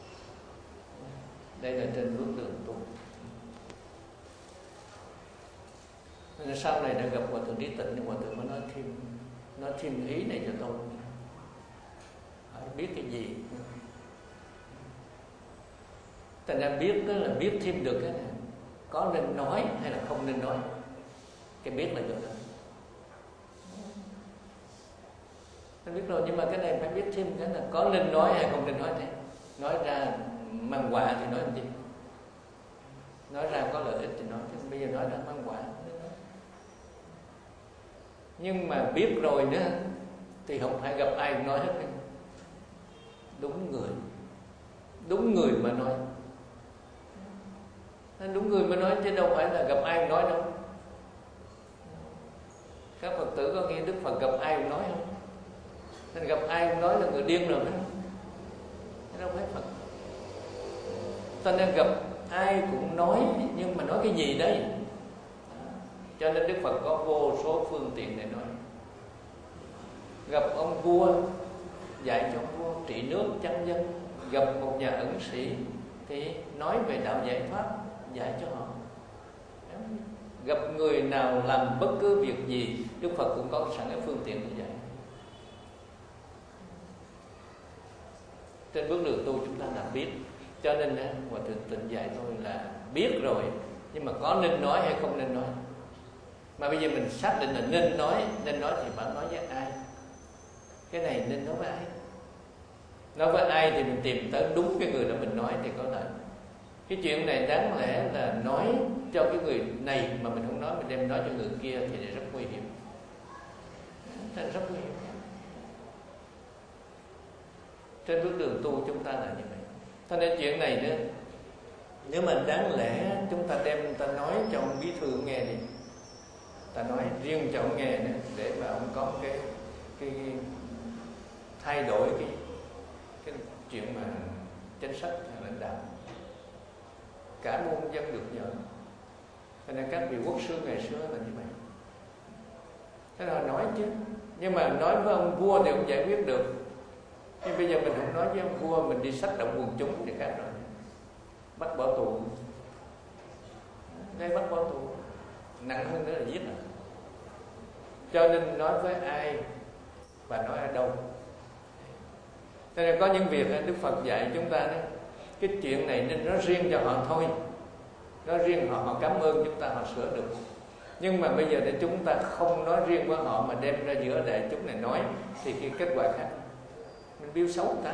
Đây là trên bước đường tu. Nên sau này đã gặp Hòa Thượng Trí Tịnh, nhưng Hòa Thượng mới nói thêm, nói thêm ý này cho tôi. Hỏi biết cái gì? Thành ra biết đó là biết thêm được cái này. Có nên nói hay là không nên nói. Cái biết là được rồi. Tôi biết rồi, nhưng mà cái này phải biết thêm cái là có nên nói hay không nên nói thế. Nói ra mang quả thì nói làm gì? Nói ra có lợi ích thì nói, chứ bây giờ nói ra mang quả. Nhưng mà biết rồi nữa thì không phải gặp ai nói hết. Đúng người, đúng người mà nói. Đúng người mà nói chứ đâu phải là gặp ai nói đâu. Các Phật tử có nghe Đức Phật gặp ai cũng nói không? Nên gặp ai cũng nói là người điên rồi phải không? Thế đâu phải Phật. Cho nên gặp ai cũng nói, nhưng mà nói cái gì đấy? Cho nên Đức Phật có vô số phương tiện để nói. Gặp ông vua, dạy cho ông vua trị nước chăn dân, gặp một nhà ẩn sĩ thì nói về đạo giải thoát, dạy cho họ. Gặp người nào làm bất cứ việc gì, Đức Phật cũng có sẵn cái phương tiện để dạy. Trên bước đường tu chúng ta đã biết, cho nên Hòa Thượng Tịnh dạy tôi là biết rồi, nhưng mà có nên nói hay không nên nói. Mà bây giờ mình xác định là nên nói, nên nói thì bạn nói với ai? Cái này nên nói với ai? Nói với ai thì mình tìm tới đúng cái người đó mình nói thì có lợi. Cái chuyện này đáng lẽ là nói cho cái người này mà mình không nói, mình đem nói cho người kia thì rất nguy hiểm. Rất nguy hiểm. Trên bước đường tu chúng ta là như vậy. Cho nên chuyện này nữa, nếu mà đáng lẽ chúng ta đem ta nói cho ông bí thư nghe đi, ta nói riêng cho ông nghe nữa, để mà ông có cái cái thay đổi cái cái chuyện mà chính sách lãnh đạo, cả muôn dân được nhờ. Cho nên các vị quốc sư ngày xưa là như vậy. Thế là nói chứ, nhưng mà nói với ông vua thì ông giải quyết được. Nhưng bây giờ mình không nói với ông vua, mình đi sách động quần chúng thì khác rồi, bắt bỏ tù. Đây bắt bỏ tù nặng hơn nữa là giết rồi. Cho nên nói với ai và nói ở đâu. Cho nên có những việc Đức Phật dạy chúng ta đó, cái chuyện này nên nói riêng cho họ thôi, nói riêng họ, họ cảm ơn chúng ta, họ sửa được. Nhưng mà bây giờ để chúng ta không nói riêng với họ mà đem ra giữa đại chúng này nói thì cái kết quả khác. Mình biêu xấu người ta,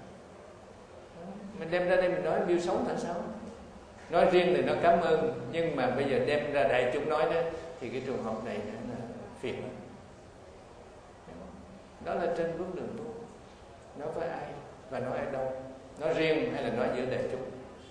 mình đem ra đây mình nói biêu xấu người ta sao? Nói riêng thì nó cảm ơn, nhưng mà bây giờ đem ra đại chúng nói đó thì cái trường hợp này là phiền. Đó là trên bước đường tu. Nói với ai và nói ở đâu, nói riêng hay là nói giữa đại chúng,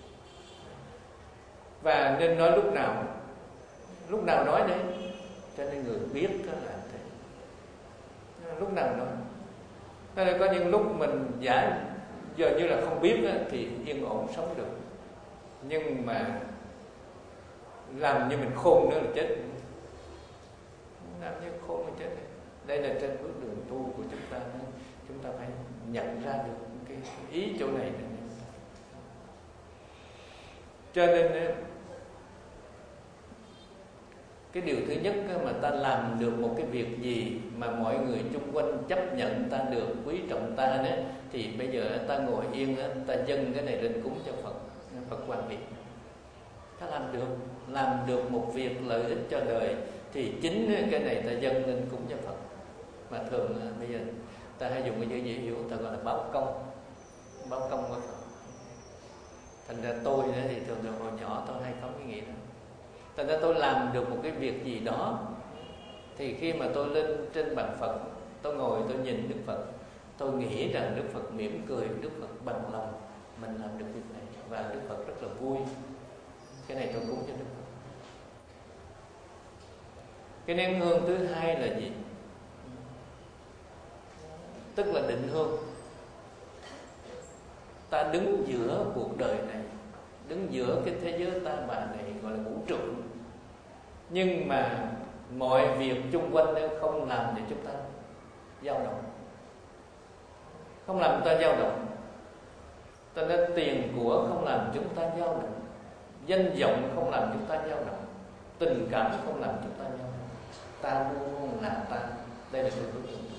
và nên nói lúc nào, lúc nào nói đấy. Cho nên người biết đó là thế, lúc nào nói. Cho nên có những lúc mình giả giờ như là không biết đó, thì yên ổn sống được, nhưng mà làm như mình khôn nữa là chết, làm như khôn là chết. Đây là trên bước đường tu của chúng ta, chúng ta phải nhận ra được cái ý chỗ này. Cho nên cái điều thứ nhất mà ta làm được một cái việc gì mà mọi người chung quanh chấp nhận ta được, quý trọng ta đó, thì bây giờ ta ngồi yên, ta dâng cái này lên cúng cho Phật, Phật Quan Biệt. Ta làm được, làm được một việc lợi ích cho đời thì chính cái này ta dâng lên cúng cho Phật. Mà thường bây giờ ta hay dùng cái chữ dễ hiểu, ta gọi là báo công, báo công của Phật. Thành ra tôi thì thường thường hồi nhỏ tôi hay có cái nghĩ đó. Thành ra tôi làm được một cái việc gì đó thì khi mà tôi lên trên bàn Phật, tôi ngồi tôi nhìn Đức Phật, tôi nghĩ rằng Đức Phật mỉm cười, Đức Phật bằng lòng mình làm được việc này, và Đức Phật rất là vui. Cái này tôi cúng cho Đức Phật. Cái nén hương thứ hai là gì? Tức là định hương. Ta đứng giữa cuộc đời này, đứng giữa cái thế giới ta bà này gọi là vũ trụ, nhưng mà mọi việc chung quanh không làm để chúng ta dao động, không làm chúng ta dao động. Cho nên tiền của không làm chúng ta dao động, danh vọng không làm chúng ta dao động, tình cảm không làm chúng ta dao động. Ta luôn là ta. Đây là sự hướng dẫn.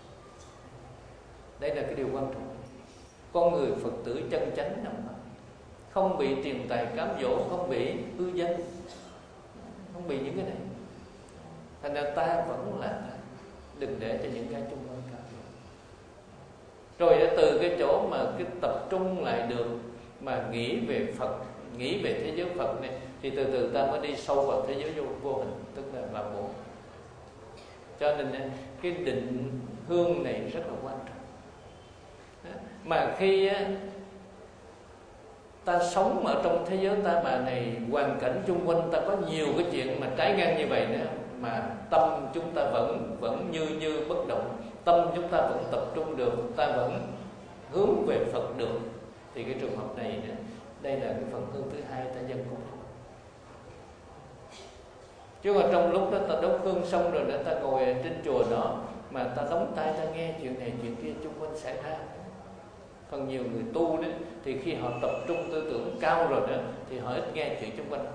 Đây là cái điều quan trọng. Con người Phật tử chân chánh nằm đó, không bị tiền tài cám dỗ, không bị hư danh, không bị những cái này. Thành ra ta vẫn là ta, đừng để cho những cái chung quanh cám dỗ. Rồi từ cái chỗ mà cái tập trung lại được mà nghĩ về Phật, nghĩ về thế giới Phật này, thì từ từ ta mới đi sâu vào thế giới vô, vô hình, tức là vào bộ. Cho nên cái định hương này rất là quan trọng. Mà khi ta sống ở trong thế giới ta bà này, hoàn cảnh chung quanh ta có nhiều cái chuyện mà trái ngang như vậy nữa, mà tâm chúng ta vẫn vẫn như như bất động, tâm chúng ta vẫn tập trung được, ta vẫn hướng về Phật được, thì cái trường hợp này nữa, đây là cái phần hương thứ hai ta dâng cúng. Chứ mà trong lúc đó ta đốt hương xong rồi nữa, ta ngồi trên chùa đó mà ta đóng tai ta nghe chuyện này chuyện kia chung quanh xảy ra, Phần nhiều người tu đó thì khi họ tập trung tư tưởng cao rồi đó thì họ ít nghe chuyện xung quanh.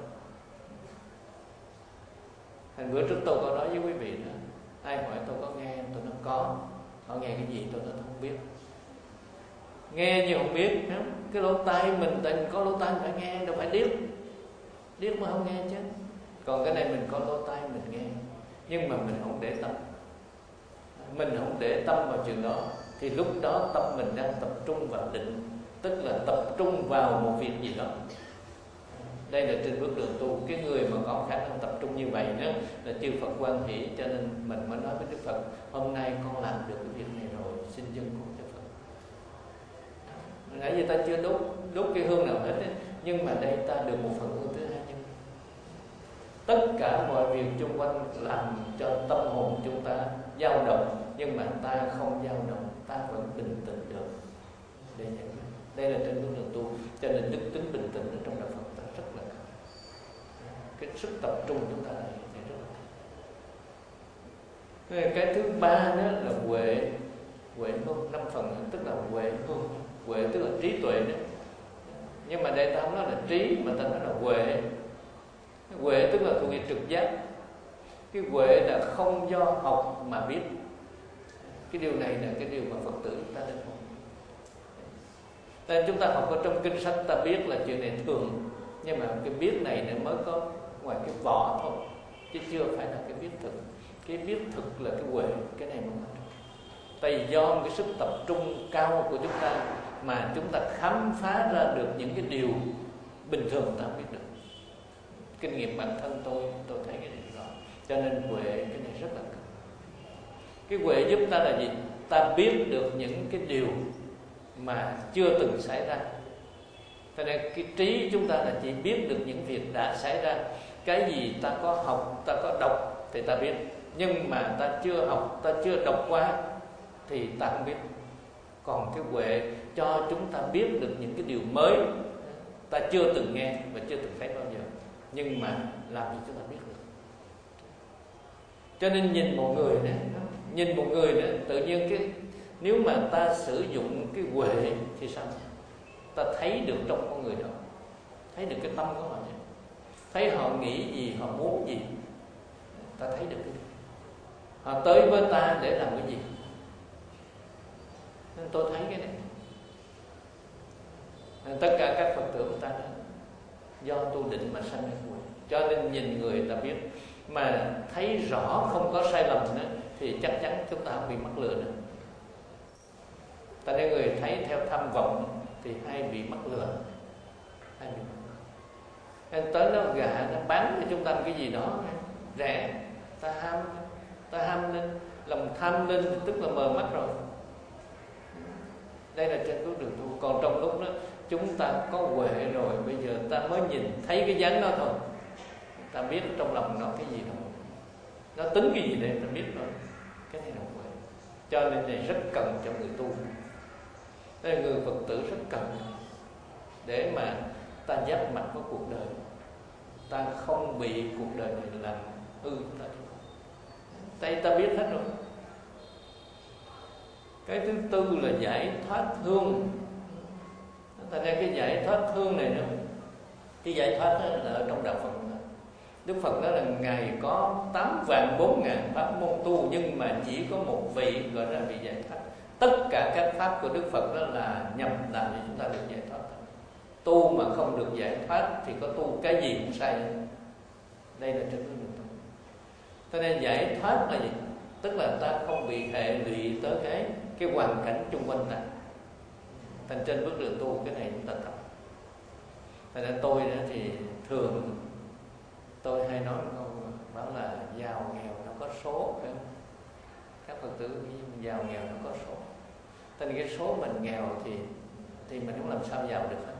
Thành bữa trước tôi có nói với quý vị đó, ai hỏi tôi có nghe, tôi nói có. Họ nghe cái gì tôi nói tôi không biết. Nghe nhưng không biết. Cái lỗ tai mình, tại mình có lỗ tai phải nghe, đâu phải điếc. Điếc mà không nghe chứ. Còn cái này mình có lỗ tai mình nghe, nhưng mà mình không để tâm. Mình không để tâm vào chuyện đó thì lúc đó tâm mình đang tập trung vào định, tức là tập trung vào một việc gì đó. Đây là trên bước đường tu. Cái người mà có khả năng tập trung như vậy đó là chư Phật hoan hỷ. Cho nên mình mới nói với Đức Phật, hôm nay con làm được cái việc này rồi, xin dâng cúng cho Phật. Nãy giờ ta chưa đốt đốt cái hương nào hết ấy. Nhưng mà đây ta được một phần hương thứ hai. Tất cả mọi việc xung quanh làm cho tâm hồn chúng ta dao động, nhưng mà ta không dao động, ta vẫn bình tĩnh được. Đây, đây là trên bước đường tu. Cho nên đức tính bình tĩnh ở trong đạo Phật ta rất là cao. Cái sức tập trung chúng ta này rất là cao. Cái thứ ba đó là huệ. Huệ hương, năm phần tức là huệ hương. Huệ tức là trí tuệ đó. Nhưng mà đây ta không nói là trí, mà ta nói là huệ. Huệ tức là thuộc về trực giác. Cái huệ là không do học mà biết. Cái điều này là cái điều mà Phật tử chúng ta nên học. Nên chúng ta học ở trong kinh sách ta biết là chuyện này thường, nhưng mà cái biết này nó mới có ngoài cái vỏ thôi, chứ chưa phải là cái biết thực. Cái biết thực là cái huệ, cái này mới. Tại vì do một cái sức tập trung cao của chúng ta mà chúng ta khám phá ra được những cái điều bình thường ta không biết được. Kinh nghiệm bản thân tôi, tôi thấy cái này rõ. Cho nên huệ cái này rất là cần. Cái huệ giúp ta là gì? Ta biết được những cái điều mà chưa từng xảy ra. Cho nên cái trí chúng ta là chỉ biết được những việc đã xảy ra. Cái gì ta có học, ta có đọc thì ta biết. Nhưng mà ta chưa học, ta chưa đọc qua thì ta không biết. Còn cái huệ cho chúng ta biết được những cái điều mới ta chưa từng nghe và chưa từng thấy bao giờ, nhưng mà làm cho chúng ta biết được. Cho nên nhìn một người này, nhìn một người này, tự nhiên cái nếu mà ta sử dụng cái huệ thì sao? Ta thấy được trong con người đó, thấy được cái tâm của họ, thấy họ nghĩ gì, họ muốn gì, ta thấy được cái họ tới với ta để làm cái gì. Nên tôi thấy cái này. Nên tất cả các Phật tử của ta đó, do tu định mà sanh ra huệ. Cho nên nhìn người ta biết, mà thấy rõ không có sai lầm nữa thì chắc chắn chúng ta không bị mắc lừa nữa. Ta nên người thấy theo tham vọng thì hay bị mắc lừa, hay bị mắc lừa. Nên tới nó gạ, nó bán cho chúng ta cái gì đó rẻ, ta ham, ta ham lên, lòng tham lên tức là mờ mắt rồi. Đây là trên bước đường tu. Còn trong lúc đó chúng ta có huệ rồi, bây giờ ta mới nhìn thấy cái dáng đó thôi, ta biết trong lòng nó cái gì rồi, nó tính cái gì đây ta biết rồi. Cái này là huệ. Cho nên này rất cần cho người tu. Đây là người Phật tử rất cần để mà ta giáp mặt với cuộc đời, ta không bị cuộc đời này làm hư chúng ta. Tại ta biết hết rồi. Cái thứ tư là giải thoát thương. Tại nên cái giải thoát thương này nữa, cái giải thoát đó là ở trong đạo Phật. Đức Phật nói là Ngài có tám vạn bốn ngàn pháp môn tu, nhưng mà chỉ có một vị gọi là vị giải thoát. Tất cả các pháp của Đức Phật đó là nhằm làm cho chúng ta được giải thoát. Tu mà không được giải thoát thì có tu cái gì cũng sai. Đây là trên bước đường tu. Cho nên giải thoát là gì? Tức là ta không bị hệ lụy tới cái cái hoàn cảnh xung quanh ta. Thành trên bước đường tu cái này chúng ta tập. Thành ra tôi đó thì thường tôi hay nói câu bảo là giàu nghèo nó có số, phải không? Các Phật tử giàu nghèo nó có số. Thành cái số mình nghèo thì thì mình không làm sao giàu được hết.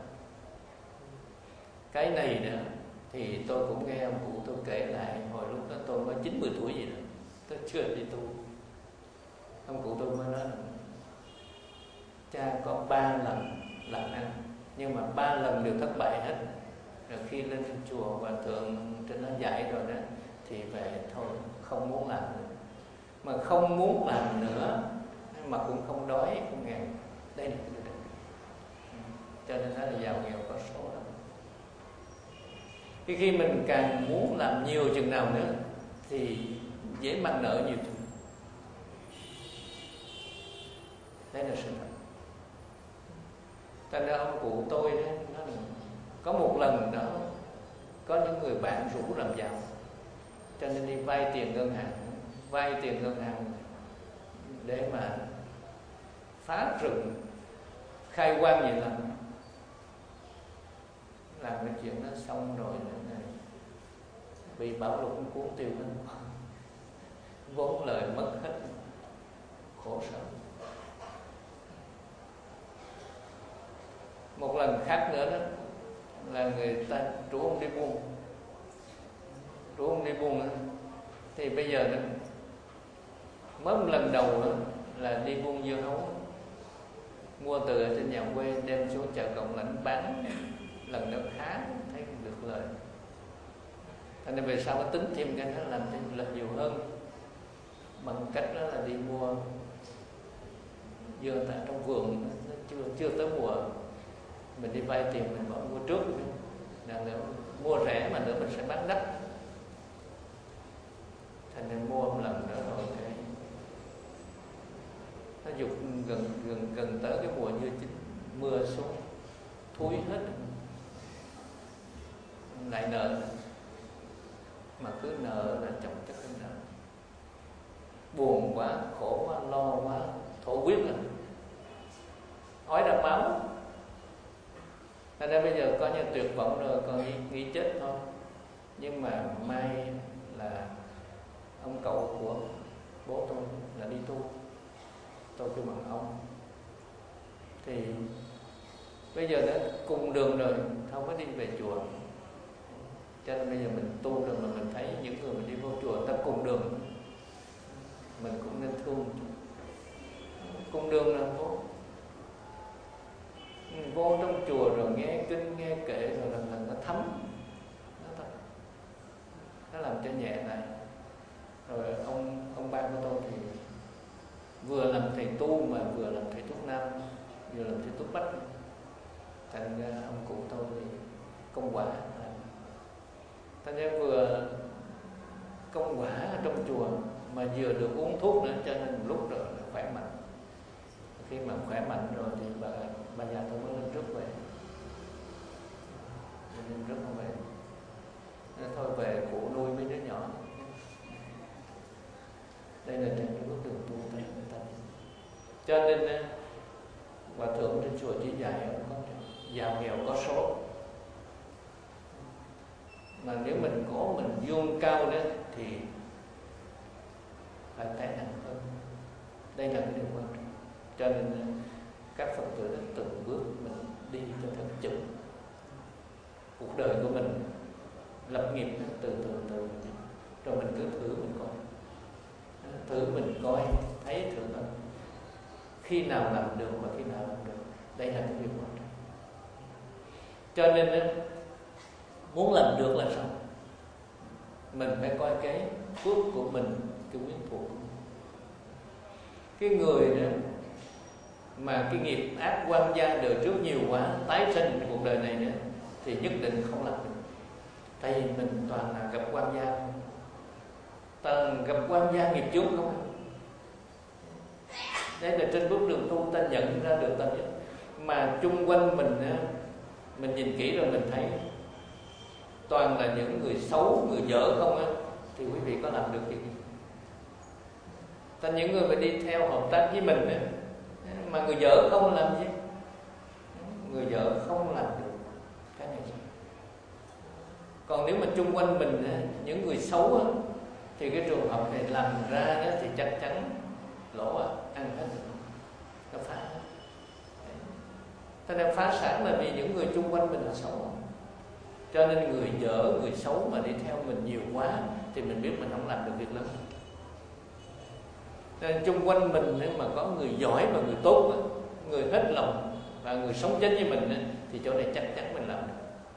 Cái này nữa thì tôi cũng nghe ông cụ tôi kể lại hồi lúc đó tôi mới chín mươi tuổi gì đó, tôi chưa đi tu. Ông cụ tôi mới nói là cha có ba lần làm ăn, nhưng mà ba lần đều thất bại hết. Rồi khi lên chùa Hòa Thượng trên nó dạy rồi đó thì về thôi, không muốn làm nữa. Mà không muốn làm nữa mà cũng không đói, không nghèo. Đây là cái điều. cho nên nó là giàu nghèo có số lắm. Khi khi mình càng muốn làm nhiều chừng nào nữa thì dễ mang nợ nhiều chừng. Đấy là sự thật. Thành ra ông cụ tôi đó, nó là, có một lần đó có những người bạn rủ làm giàu, cho nên đi vay tiền ngân hàng, vay tiền ngân hàng để mà phá rừng, khai quang vậy làm làm cái chuyện đó xong rồi này, bị bão lụt cuốn tiêu hết, vốn lời mất hết, khổ sở. Một lần khác nữa đó là người ta rủ ông đi buôn, rủ ông đi buôn nữa. Thì bây giờ đó, mới một lần đầu đó là đi buôn dưa hấu, mua từ ở trên nhà quê đem xuống chợ Cộng Lãnh bán, lần đó khá thấy được lời. Thành nên về sau nó tính thêm cái nó làm thêm lợi nhiều hơn, bằng cách đó là đi mua dưa tại trong vườn, nó chưa chưa tới mùa, mình đi vay tiền mình bỏ mua trước, là nếu mua rẻ mà nữa mình sẽ bán đắt. Thành nên mua một lần nữa rồi cái nó dục gần gần gần tới cái mùa dưa chín, mưa xuống thúi hết, lại nợ, mà cứ nợ là chồng chất lên nợ, buồn quá, khổ quá, lo quá, thổ huyết rồi, ói ra máu. Thành ra bây giờ coi như tuyệt vọng rồi, còn nghĩ, nghĩ chết thôi. Nhưng mà may là ông cậu của bố tôi là đi tu, tôi kêu bằng ông, thì bây giờ đã cùng đường rồi, không có đi về chùa. Cho nên bây giờ mình tu rồi mà mình thấy những người mình đi vô chùa ta cùng đường, mình cũng nên thương. Cùng đường là vô vô trong chùa rồi nghe kinh nghe kệ rồi lần lần nó thấm, nó thật, nó làm cho nhẹ này. Rồi ông ông ba của tôi thì vừa làm thầy tu mà vừa làm thầy thuốc nam, vừa làm thầy thuốc bách. Thành ra ông cụ tôi thì công quả, thành ra vừa công quả ở trong chùa mà vừa được uống thuốc nữa, cho nên một lúc rồi khỏe mạnh. Khi mà khỏe mạnh rồi thì bà bà già tôi mới lên rước về, lên rước không về, nên thôi về phụ nuôi mấy đứa nhỏ. Đây là trên cái bước đường tu của người ta. Cho nên hòa thượng trên chùa chỉ dạy ông có giàu nghèo có số, mà nếu mình có mình vuông cao đó thì phải té nặng hơn. Đây là cái điều quan trọng. Cho nên các Phật tử đã từng bước mình đi cho thật chừng. Cuộc đời của mình lập nghiệp từ từ từ, rồi mình cứ thử mình coi, thử mình coi thấy thử thôi, khi nào làm được và khi nào làm được. Đây là cái điều quan trọng. Cho nên muốn làm được là sao? Mình phải coi cái phước của mình, cái quyến thuộc. Cái người đó mà cái nghiệp ác quan gia đời trước nhiều quá, tái sinh cuộc đời này nữa, thì nhất định không làm được. Tại vì mình toàn là gặp quan gia, toàn gặp quan gia nghiệp trước không. Đây là trên bước đường tu ta nhận ra được tầm nhất. Mà chung quanh mình mình nhìn kỹ rồi mình thấy toàn là những người xấu, người dở không á, thì quý vị có làm được gì? Ta những người mà đi theo hợp tác với mình á, mà người dở không làm gì? Người dở không làm được cái này. Còn nếu mà chung quanh mình á, những người xấu á, thì cái trường hợp này làm ra đó thì chắc chắn lỗ á, ăn hết, nó phá. Thế nên phá sản là vì những người chung quanh mình là xấu. Cho nên người dở, người xấu mà đi theo mình nhiều quá thì mình biết mình không làm được việc lớn. Nên chung quanh mình nếu mà có người giỏi và người tốt, người hết lòng và người sống chết với mình, thì chỗ này chắc chắn mình làm được.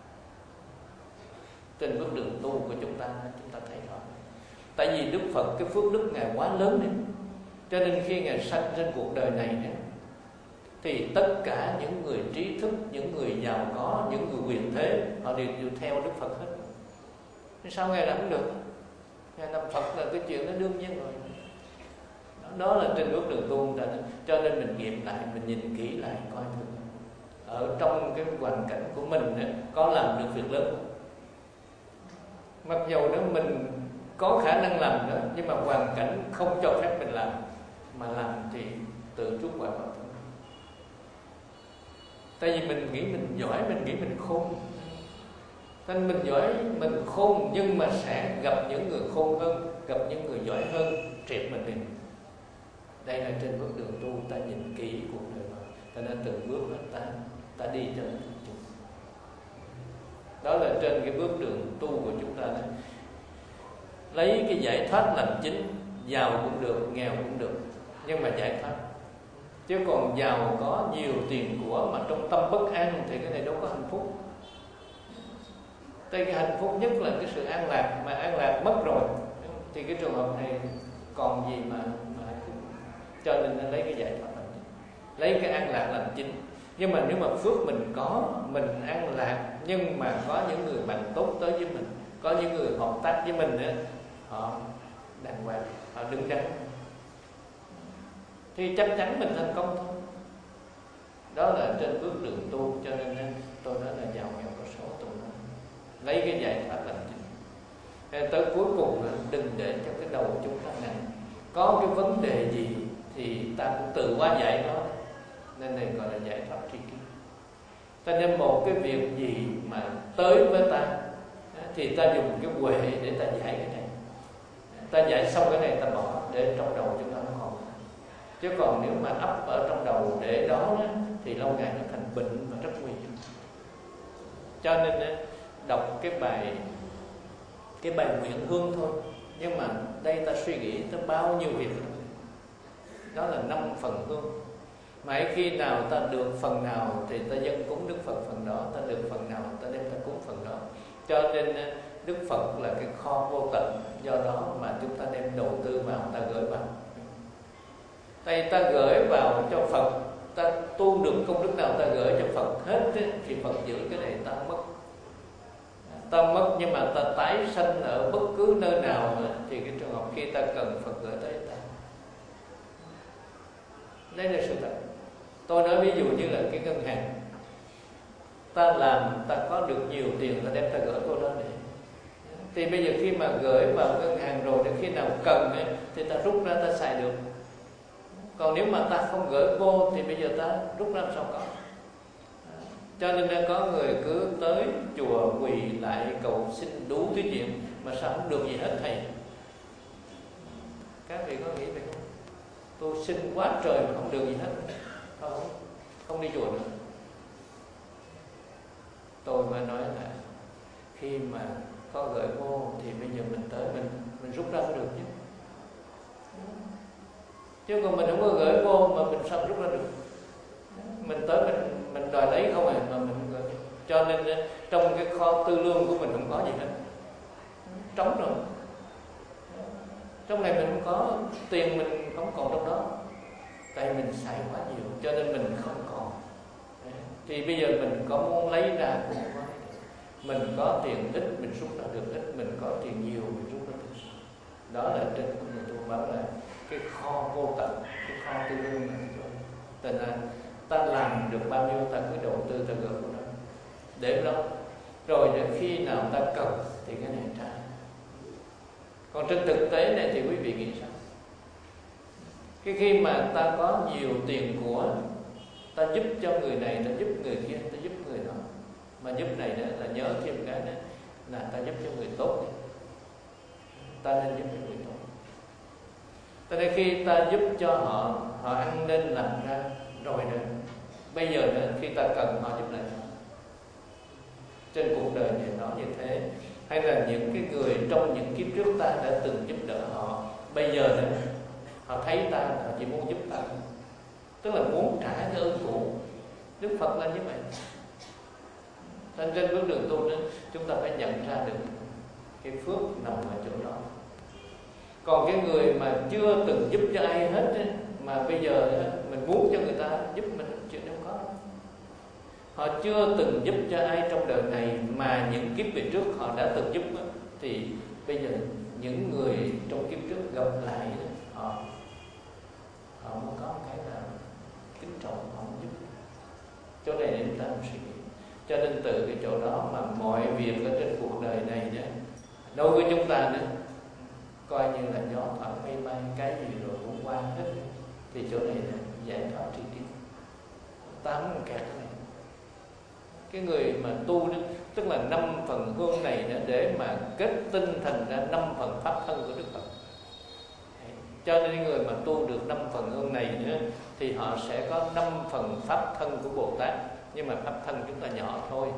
Trên bước đường tu của chúng ta, chúng ta thấy rõ. Tại vì Đức Phật cái phước đức Ngài quá lớn đấy. Cho nên khi Ngài sanh trên cuộc đời này, thì tất cả những người trí thức, những người giàu có, những người quyền thế, họ đều, đều theo Đức Phật hết. Sao Ngài làm không được? Ngài làm Phật là cái chuyện đó đương nhiên rồi. Đó, đó là trên bước đường tu. Cho nên mình nghiệm lại, mình nhìn kỹ lại coi thử ở trong cái hoàn cảnh của mình ấy, có làm được việc lớn không? Mặc dù đó mình có khả năng làm đó, nhưng mà hoàn cảnh không cho phép mình làm, mà làm thì tự chuốc quả báo. Tại vì mình nghĩ mình giỏi, mình nghĩ mình khôn. Nên mình giỏi, mình khôn, nhưng mà sẽ gặp những người khôn hơn, gặp những người giỏi hơn, triệt mình đi. Đây là trên bước đường tu, ta nhìn kỹ cuộc đời mà, ta nên từng bước đó, ta ta đi cho nó thực dụng. Đó là trên cái bước đường tu của chúng ta đó. Lấy cái giải thoát làm chính, giàu cũng được, nghèo cũng được, nhưng mà giải thoát. Chứ còn giàu có nhiều tiền của mà trong tâm bất an thì cái này đâu có hạnh phúc. Đây cái hạnh phúc nhất là cái sự an lạc, mà an lạc mất rồi thì cái trường hợp này còn gì mà, mà hạnh phúc. Cho nên nó lấy cái giải thoát làm chính, lấy cái an lạc làm chính. Nhưng mà nếu mà phước mình có, mình an lạc, nhưng mà có những người bạn tốt tới với mình, có những người hợp tác với mình nữa, họ đàng hoàng, họ đứng đắn, thì chắc chắn mình thành công thôi. Đó là trên bước đường tu. Cho nên tôi nói là giàu nghèo có số tôi nói, lấy cái giải thoát làm chính. Tới cuối cùng đừng để cho cái đầu chúng ta nặng. Có cái vấn đề gì thì ta cũng tự hóa giải nó. Nên này gọi là giải thoát tri kiến. Ta nên một cái việc gì mà tới với ta thì ta dùng cái huệ để ta giải cái này. Ta giải xong cái này ta bỏ để trong đầu chúng ta nó còn. Chứ còn nếu mà ấp ở trong đầu để đó thì lâu ngày nó thành bệnh và rất nguy hiểm. Cho nên đọc cái bài cái bài nguyện hương thôi, nhưng mà đây ta suy nghĩ tới bao nhiêu việc. Đó là năm phần hương. Mãi khi nào ta được phần nào thì ta dâng cúng Đức Phật phần đó, ta được phần nào ta đem ta cúng phần đó. Cho nên Đức Phật là cái kho vô tận, do đó mà chúng ta đem đầu tư vào, ta gửi vào. Tại ta gửi vào cho Phật, ta tu được công đức nào ta gửi cho Phật hết ấy, thì Phật giữ cái này ta mất. Ta mất nhưng mà ta tái sanh ở bất cứ nơi nào thì cái trường hợp khi ta cần Phật gửi tới ta. Đây là sự thật. Tôi nói ví dụ như là cái ngân hàng, ta làm ta có được nhiều tiền, ta đem ta gửi vô đó để. Thì bây giờ khi mà gửi vào ngân hàng rồi, để khi nào cần ấy, thì ta rút ra ta xài được. Còn nếu mà ta không gửi vô thì bây giờ ta rút ra sao có. Cho nên đã có người cứ tới chùa quỳ lại cầu xin đủ thứ chuyện mà sao không được gì hết thầy. Các vị có nghĩ vậy không? Tôi xin quá trời mà không được gì hết, không, không đi chùa nữa. Tôi mới nói là khi mà có gửi vô thì bây giờ mình tới mình mình rút ra được chứ. Chứ còn mình không có gửi vô mà mình sao rút ra được. Mình tới mình mình đòi lấy không à, mà mình không gửi. Cho nên trong cái kho tư lương của mình không có gì hết, trống rồi. Trong này mình không có tiền, mình không còn trong đó, tại mình xài quá nhiều cho nên mình không còn. Thì bây giờ mình có muốn lấy ra cũng có. Mình có tiền ít mình rút ra được ít, mình có tiền nhiều mình rút ra được. Đó là trên của người tôi bảo là cái kho vô tận, cái kho tư lương này. Tại là ta làm được bao nhiêu ta cứ đầu tư ta gửi vào đó để đó, rồi đến khi nào ta cần thì cái này trả. Còn trên thực tế này thì quý vị nghĩ sao? Cái khi mà ta có nhiều tiền của, ta giúp cho người này, ta giúp người kia, ta giúp người đó. Mà giúp này đó là nhớ thêm cái đó là ta giúp cho người tốt đi. Ta nên giúp cho người tốt. Cho nên khi ta giúp cho họ, họ ăn nên làm ra rồi nữa. Bây giờ nữa, khi ta cần họ giúp lại. Trên cuộc đời này nó như thế. Hay là những cái người trong những kiếp trước ta đã từng giúp đỡ họ, bây giờ nữa họ thấy ta, họ chỉ muốn giúp ta, tức là muốn trả cái ơn cũ. Đức Phật là như vậy. Nên trên bước đường tu đó, chúng ta phải nhận ra được cái phước nằm ở chỗ đó. Còn cái người mà chưa từng giúp cho ai hết ấy, mà bây giờ mình muốn cho người ta giúp mình chưa họ chưa từng giúp cho ai trong đời này mà những kiếp về trước họ đã từng giúp đó, thì bây giờ những người trong kiếp trước gặp lại đó, họ họ muốn có một cái nào kính trọng, họ muốn giúp. Chỗ này để chúng ta suy nghĩ. Cho nên từ cái chỗ đó mà mọi việc ở trên cuộc đời này đó, đối với chúng ta đó, coi như là gió thoảng mây bay, cái gì rồi cũng qua hết. Thì chỗ này là giải thoát tri kiến, ta không kẹt này. Cái người mà tu đó, tức là năm phần hương này nữa để mà kết tinh thành ra năm phần pháp thân của Đức Phật. Cho nên người mà tu được năm phần hương này nữa thì họ sẽ có năm phần pháp thân của Bồ Tát. Nhưng mà pháp thân chúng ta nhỏ thôi.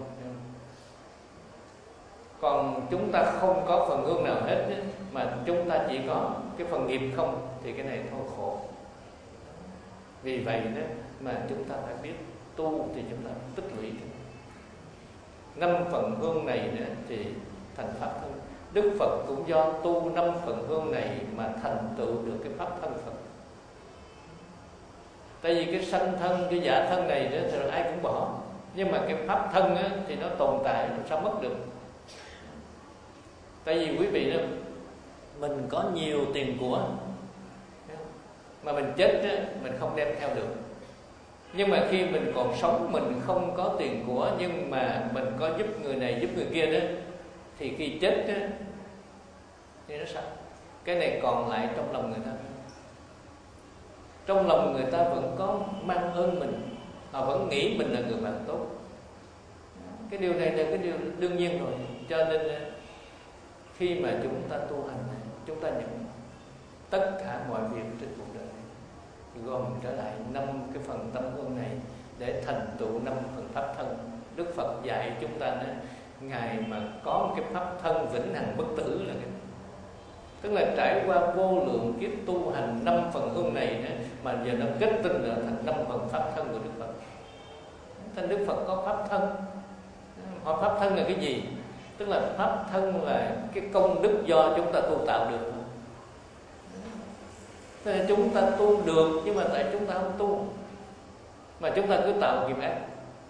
Còn chúng ta không có phần hương nào hết mà chúng ta chỉ có cái phần nghiệp không, thì cái này thôi khổ. Vì vậy đó mà chúng ta phải biết tu thì chúng ta tích lũy năm phần hương này nữa thì thành pháp thân. Đức Phật cũng do tu năm phần hương này mà thành tựu được cái pháp thân Phật. Tại vì cái sanh thân, cái giả thân này nữa thì ai cũng bỏ. Nhưng mà cái pháp thân á, thì nó tồn tại, làm sao mất được. Tại vì quý vị đó, mình có nhiều tiền của mà mình chết á, mình không đem theo được. Nhưng mà khi mình còn sống mình không có tiền của, nhưng mà mình có giúp người này giúp người kia đó, thì khi chết á, thì nó sao? Cái này còn lại trong lòng người ta. Trong lòng người ta vẫn có mang ơn mình, họ vẫn nghĩ mình là người bạn tốt. Cái điều này là cái điều đương nhiên rồi. Cho nên khi mà chúng ta tu hành, chúng ta nhận tất cả mọi việc trên cuộc đời gồm trở lại năm cái phần tâm hương này để thành tựu năm phần pháp thân. Đức Phật dạy chúng ta đó, Ngài mà có một cái pháp thân vĩnh hằng bất tử là cái, tức là trải qua vô lượng kiếp tu hành năm phần hương này nữa, mà giờ nó kết tinh là thành năm phần pháp thân của Đức Phật. Thành Đức Phật có pháp thân. Hoặc pháp thân là cái gì? Tức là pháp thân là cái công đức do chúng ta tu tạo được. Thế là chúng ta tu được, nhưng mà tại chúng ta không tu, mà chúng ta cứ tạo nghiệp ác.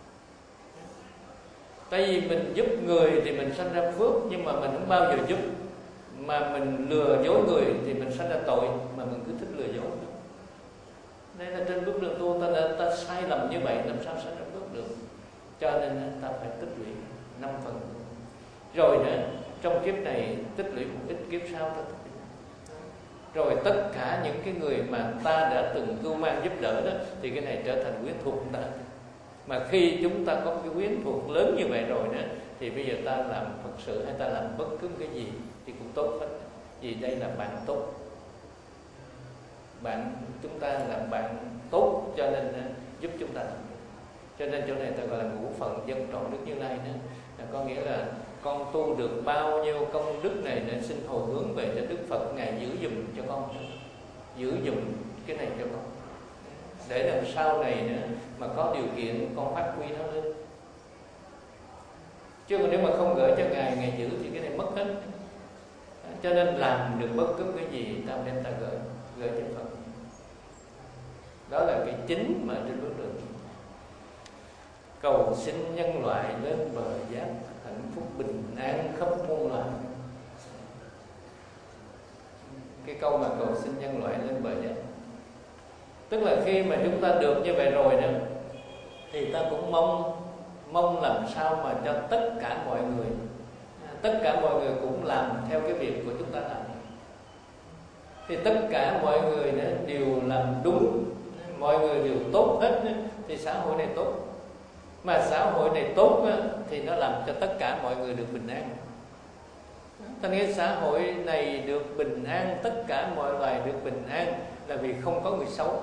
Tại vì mình giúp người thì mình sanh ra phước, nhưng mà mình không bao giờ giúp. Mà mình lừa dối người thì mình sanh ra tội, mà mình cứ thích lừa dối. Đây là trên bước đường tu ta, đã, ta sai lầm như vậy, làm sao sanh ra phước được. Cho nên ta phải tích lũy năm phần. Rồi nữa, trong kiếp này tích lũy một ít, kiếp sau ta tích lũy. Rồi tất cả những cái người mà ta đã từng cưu mang giúp đỡ đó, thì cái này trở thành quyến thuộc của ta. Mà khi chúng ta có cái quyến thuộc lớn như vậy rồi đó, thì bây giờ ta làm Phật sự hay ta làm bất cứ cái gì thì cũng tốt hết. Vì đây là bạn tốt. Bạn, chúng ta là bạn tốt, cho nên giúp chúng ta. Cho nên chỗ này ta gọi là ngũ phần dân trọn Đức Như Lai nữa. Có nghĩa là con tu được bao nhiêu công đức này nên xin hồi hướng về cho Đức Phật, Ngài giữ giùm cho con, giữ giùm cái này cho con, để làm sau này nữa mà có điều kiện con phát huy nó lên. Chứ còn nếu mà không gửi cho Ngài, Ngài giữ thì cái này mất hết. Cho nên làm được bất cứ cái gì ta đem ta gửi gửi cho Phật. Đó là cái chính mà trên bước đường. Cầu xin nhân loại lên bờ giác, hạnh phúc bình an khắp muôn loài. Cái câu mà cầu xin nhân loại lên bờ giác, tức là khi mà chúng ta được như vậy rồi đó, thì ta cũng mong mong làm sao mà cho tất cả mọi người, tất cả mọi người cũng làm theo cái việc của chúng ta làm. Thì tất cả mọi người đó đều làm đúng, mọi người đều tốt hết, thì xã hội này tốt. Mà xã hội này tốt thì nó làm cho tất cả mọi người được bình an. Thành cái xã hội này được bình an, tất cả mọi loài được bình an là vì không có người xấu.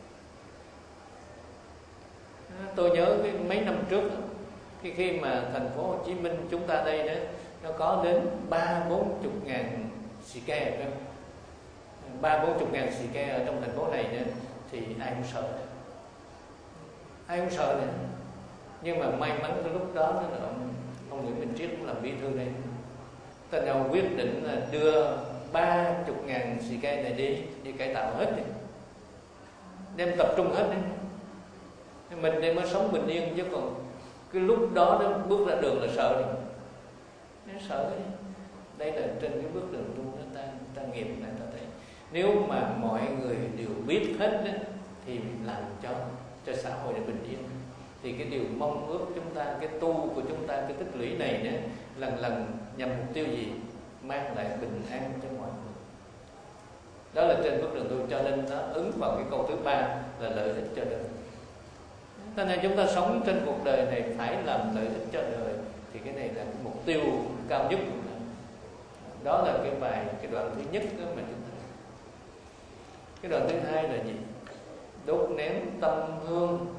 Tôi nhớ cái mấy năm trước, khi khi mà thành phố Hồ Chí Minh chúng ta đây đó, nó có đến ba bốn chục ngàn xì ke, ba bốn chục ngàn xì ke ở trong thành phố này nữa, thì ai cũng sợ, ai cũng sợ nữa. Nhưng mà may mắn cái lúc đó là ông, ông Nguyễn Minh Triết cũng làm bí thư đây, ta nào quyết định là đưa ba chục ngàn xì ke này đi đi cải tạo hết đi, đem tập trung hết đi, mình đây mới sống bình yên. Chứ còn cái lúc đó nó bước ra đường là sợ đi, nó sợ đấy. Đây là trên cái bước đường tu nó ta ta nghiệp này ta thấy nếu mà mọi người đều biết hết đó, thì làm cho cho xã hội được bình yên. Thì cái điều mong ước chúng ta, cái tu của chúng ta, cái tích lũy này đó, lần lần nhằm mục tiêu gì? Mang lại bình an cho mọi người. Đó là trên bước đường tu, cho nên nó ứng vào cái câu thứ ba là lợi ích cho đời. Cho nên chúng ta sống trên cuộc đời này phải làm lợi ích cho đời, thì cái này là cái mục tiêu cao nhất của mình. Đó là cái bài, cái đoạn thứ nhất đó mà chúng ta. Cái đoạn thứ hai là gì? Đốt nén tâm hương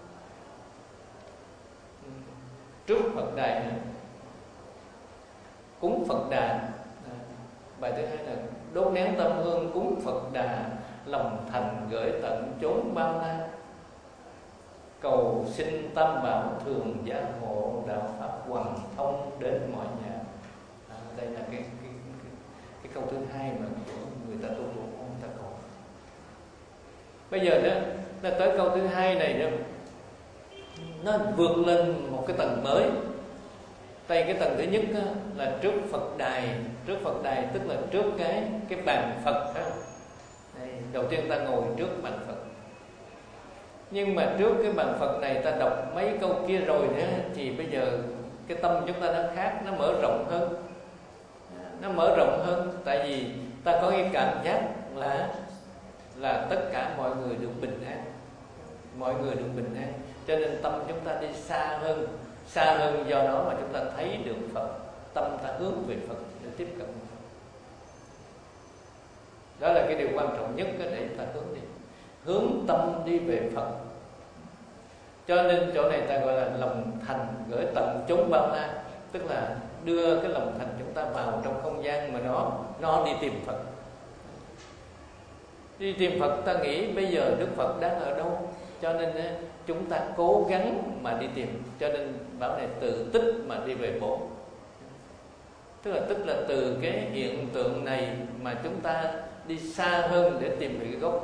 trước Phật đài, cúng Phật đà. Bài thứ hai là đốt nén tâm hương cúng Phật đà, lòng thành gửi tận chốn bao la, cầu xin tam bảo thường gia hộ, đạo pháp hoằng thông đến mọi nhà. À, đây là cái cái, cái cái câu thứ hai mà người ta tu bộ người ta cầu. Bây giờ đó là tới câu thứ hai này đó, nó vượt lên một cái tầng mới. Đây cái tầng thứ nhất đó, là trước Phật đài. Trước Phật đài tức là trước cái cái bàn Phật đó. Đây, đầu tiên ta ngồi trước bàn Phật. Nhưng mà trước cái bàn Phật này ta đọc mấy câu kia rồi nữa, thì bây giờ cái tâm chúng ta nó khác, nó mở rộng hơn. Nó mở rộng hơn, tại vì ta có cái cảm giác là là tất cả mọi người được bình an, mọi người được bình an, cho nên tâm chúng ta đi xa hơn, xa hơn do đó mà chúng ta thấy được Phật, tâm ta hướng về Phật để tiếp cận Phật. Đó là cái điều quan trọng nhất để ta hướng đi, hướng tâm đi về Phật. Cho nên chỗ này ta gọi là lòng thành gửi tận chốn bao la, tức là đưa cái lòng thành chúng ta vào trong không gian mà nó nó đi tìm Phật. Đi tìm Phật, ta nghĩ bây giờ Đức Phật đang ở đâu, cho nên chúng ta cố gắng mà đi tìm. Cho nên bảo này từ tích mà đi về bổ, tức là tức là từ cái hiện tượng này mà chúng ta đi xa hơn để tìm về cái gốc.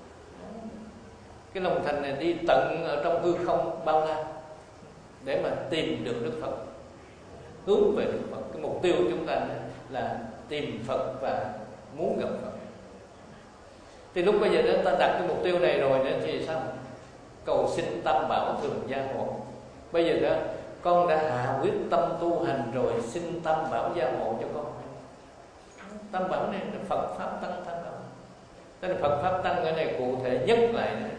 Cái lòng thành này đi tận ở trong hư không bao la để mà tìm được Đức Phật, hướng về Đức Phật. Cái mục tiêu chúng ta là tìm Phật và muốn gặp Phật. Thì lúc bây giờ đó ta đặt cái mục tiêu này rồi nữa thì sao? Cầu xin tam bảo thường gia hộ. Bây giờ đó con đã hạ quyết tâm tu hành rồi, xin tam bảo gia hộ cho con. Tam bảo này là Phật pháp tăng tam bảo. Tức là Phật pháp tăng ở này cụ thể nhất lại này.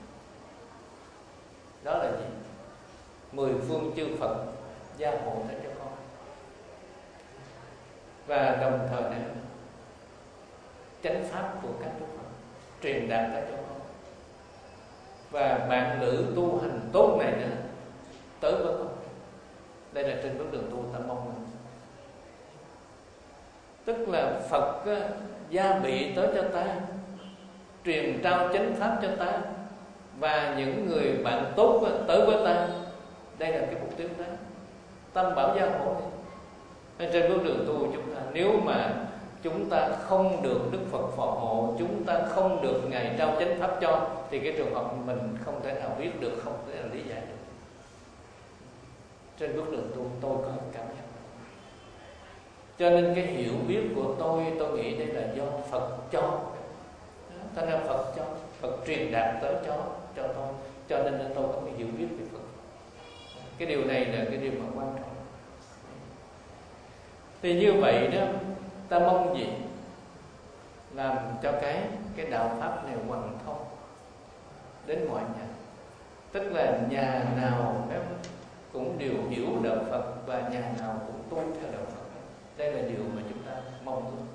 Đó là gì? Mười phương chư Phật gia hộ tới cho con. Và đồng thời này chánh pháp của các Đức Phật truyền đạt tới cho con. Và bạn lữ tu hành tốt này nữa tới với con. Đây là trên bước đường tu ta mong mình. Tức là Phật á, gia bị tới cho ta, truyền trao chánh pháp cho ta, và những người bạn tốt á, tới với ta. Đây là cái mục tiêu đó. Tam bảo gia hộ này. Trên bước đường tu chúng ta, nếu mà chúng ta không được Đức Phật phò hộ, chúng ta không được Ngài trao chánh pháp cho, thì cái trường hợp mình không thể nào biết được, không thể nào lý giải được. Trên bước đường tu tôi có cảm nhận, cho nên cái hiểu biết của tôi, tôi nghĩ đây là do Phật cho. Thành ra Phật cho, Phật truyền đạt tới cho cho tôi, cho nên là tôi có cái hiểu biết về Phật. Cái điều này là cái điều mà quan trọng. Thì như vậy đó, ta mong gì? Làm cho cái cái đạo pháp này hoàn thông đến mọi nhà. Tức là nhà nào cũng đều hiểu đạo Phật, và nhà nào cũng tu theo đạo Phật. Đây là điều mà chúng ta mong ước.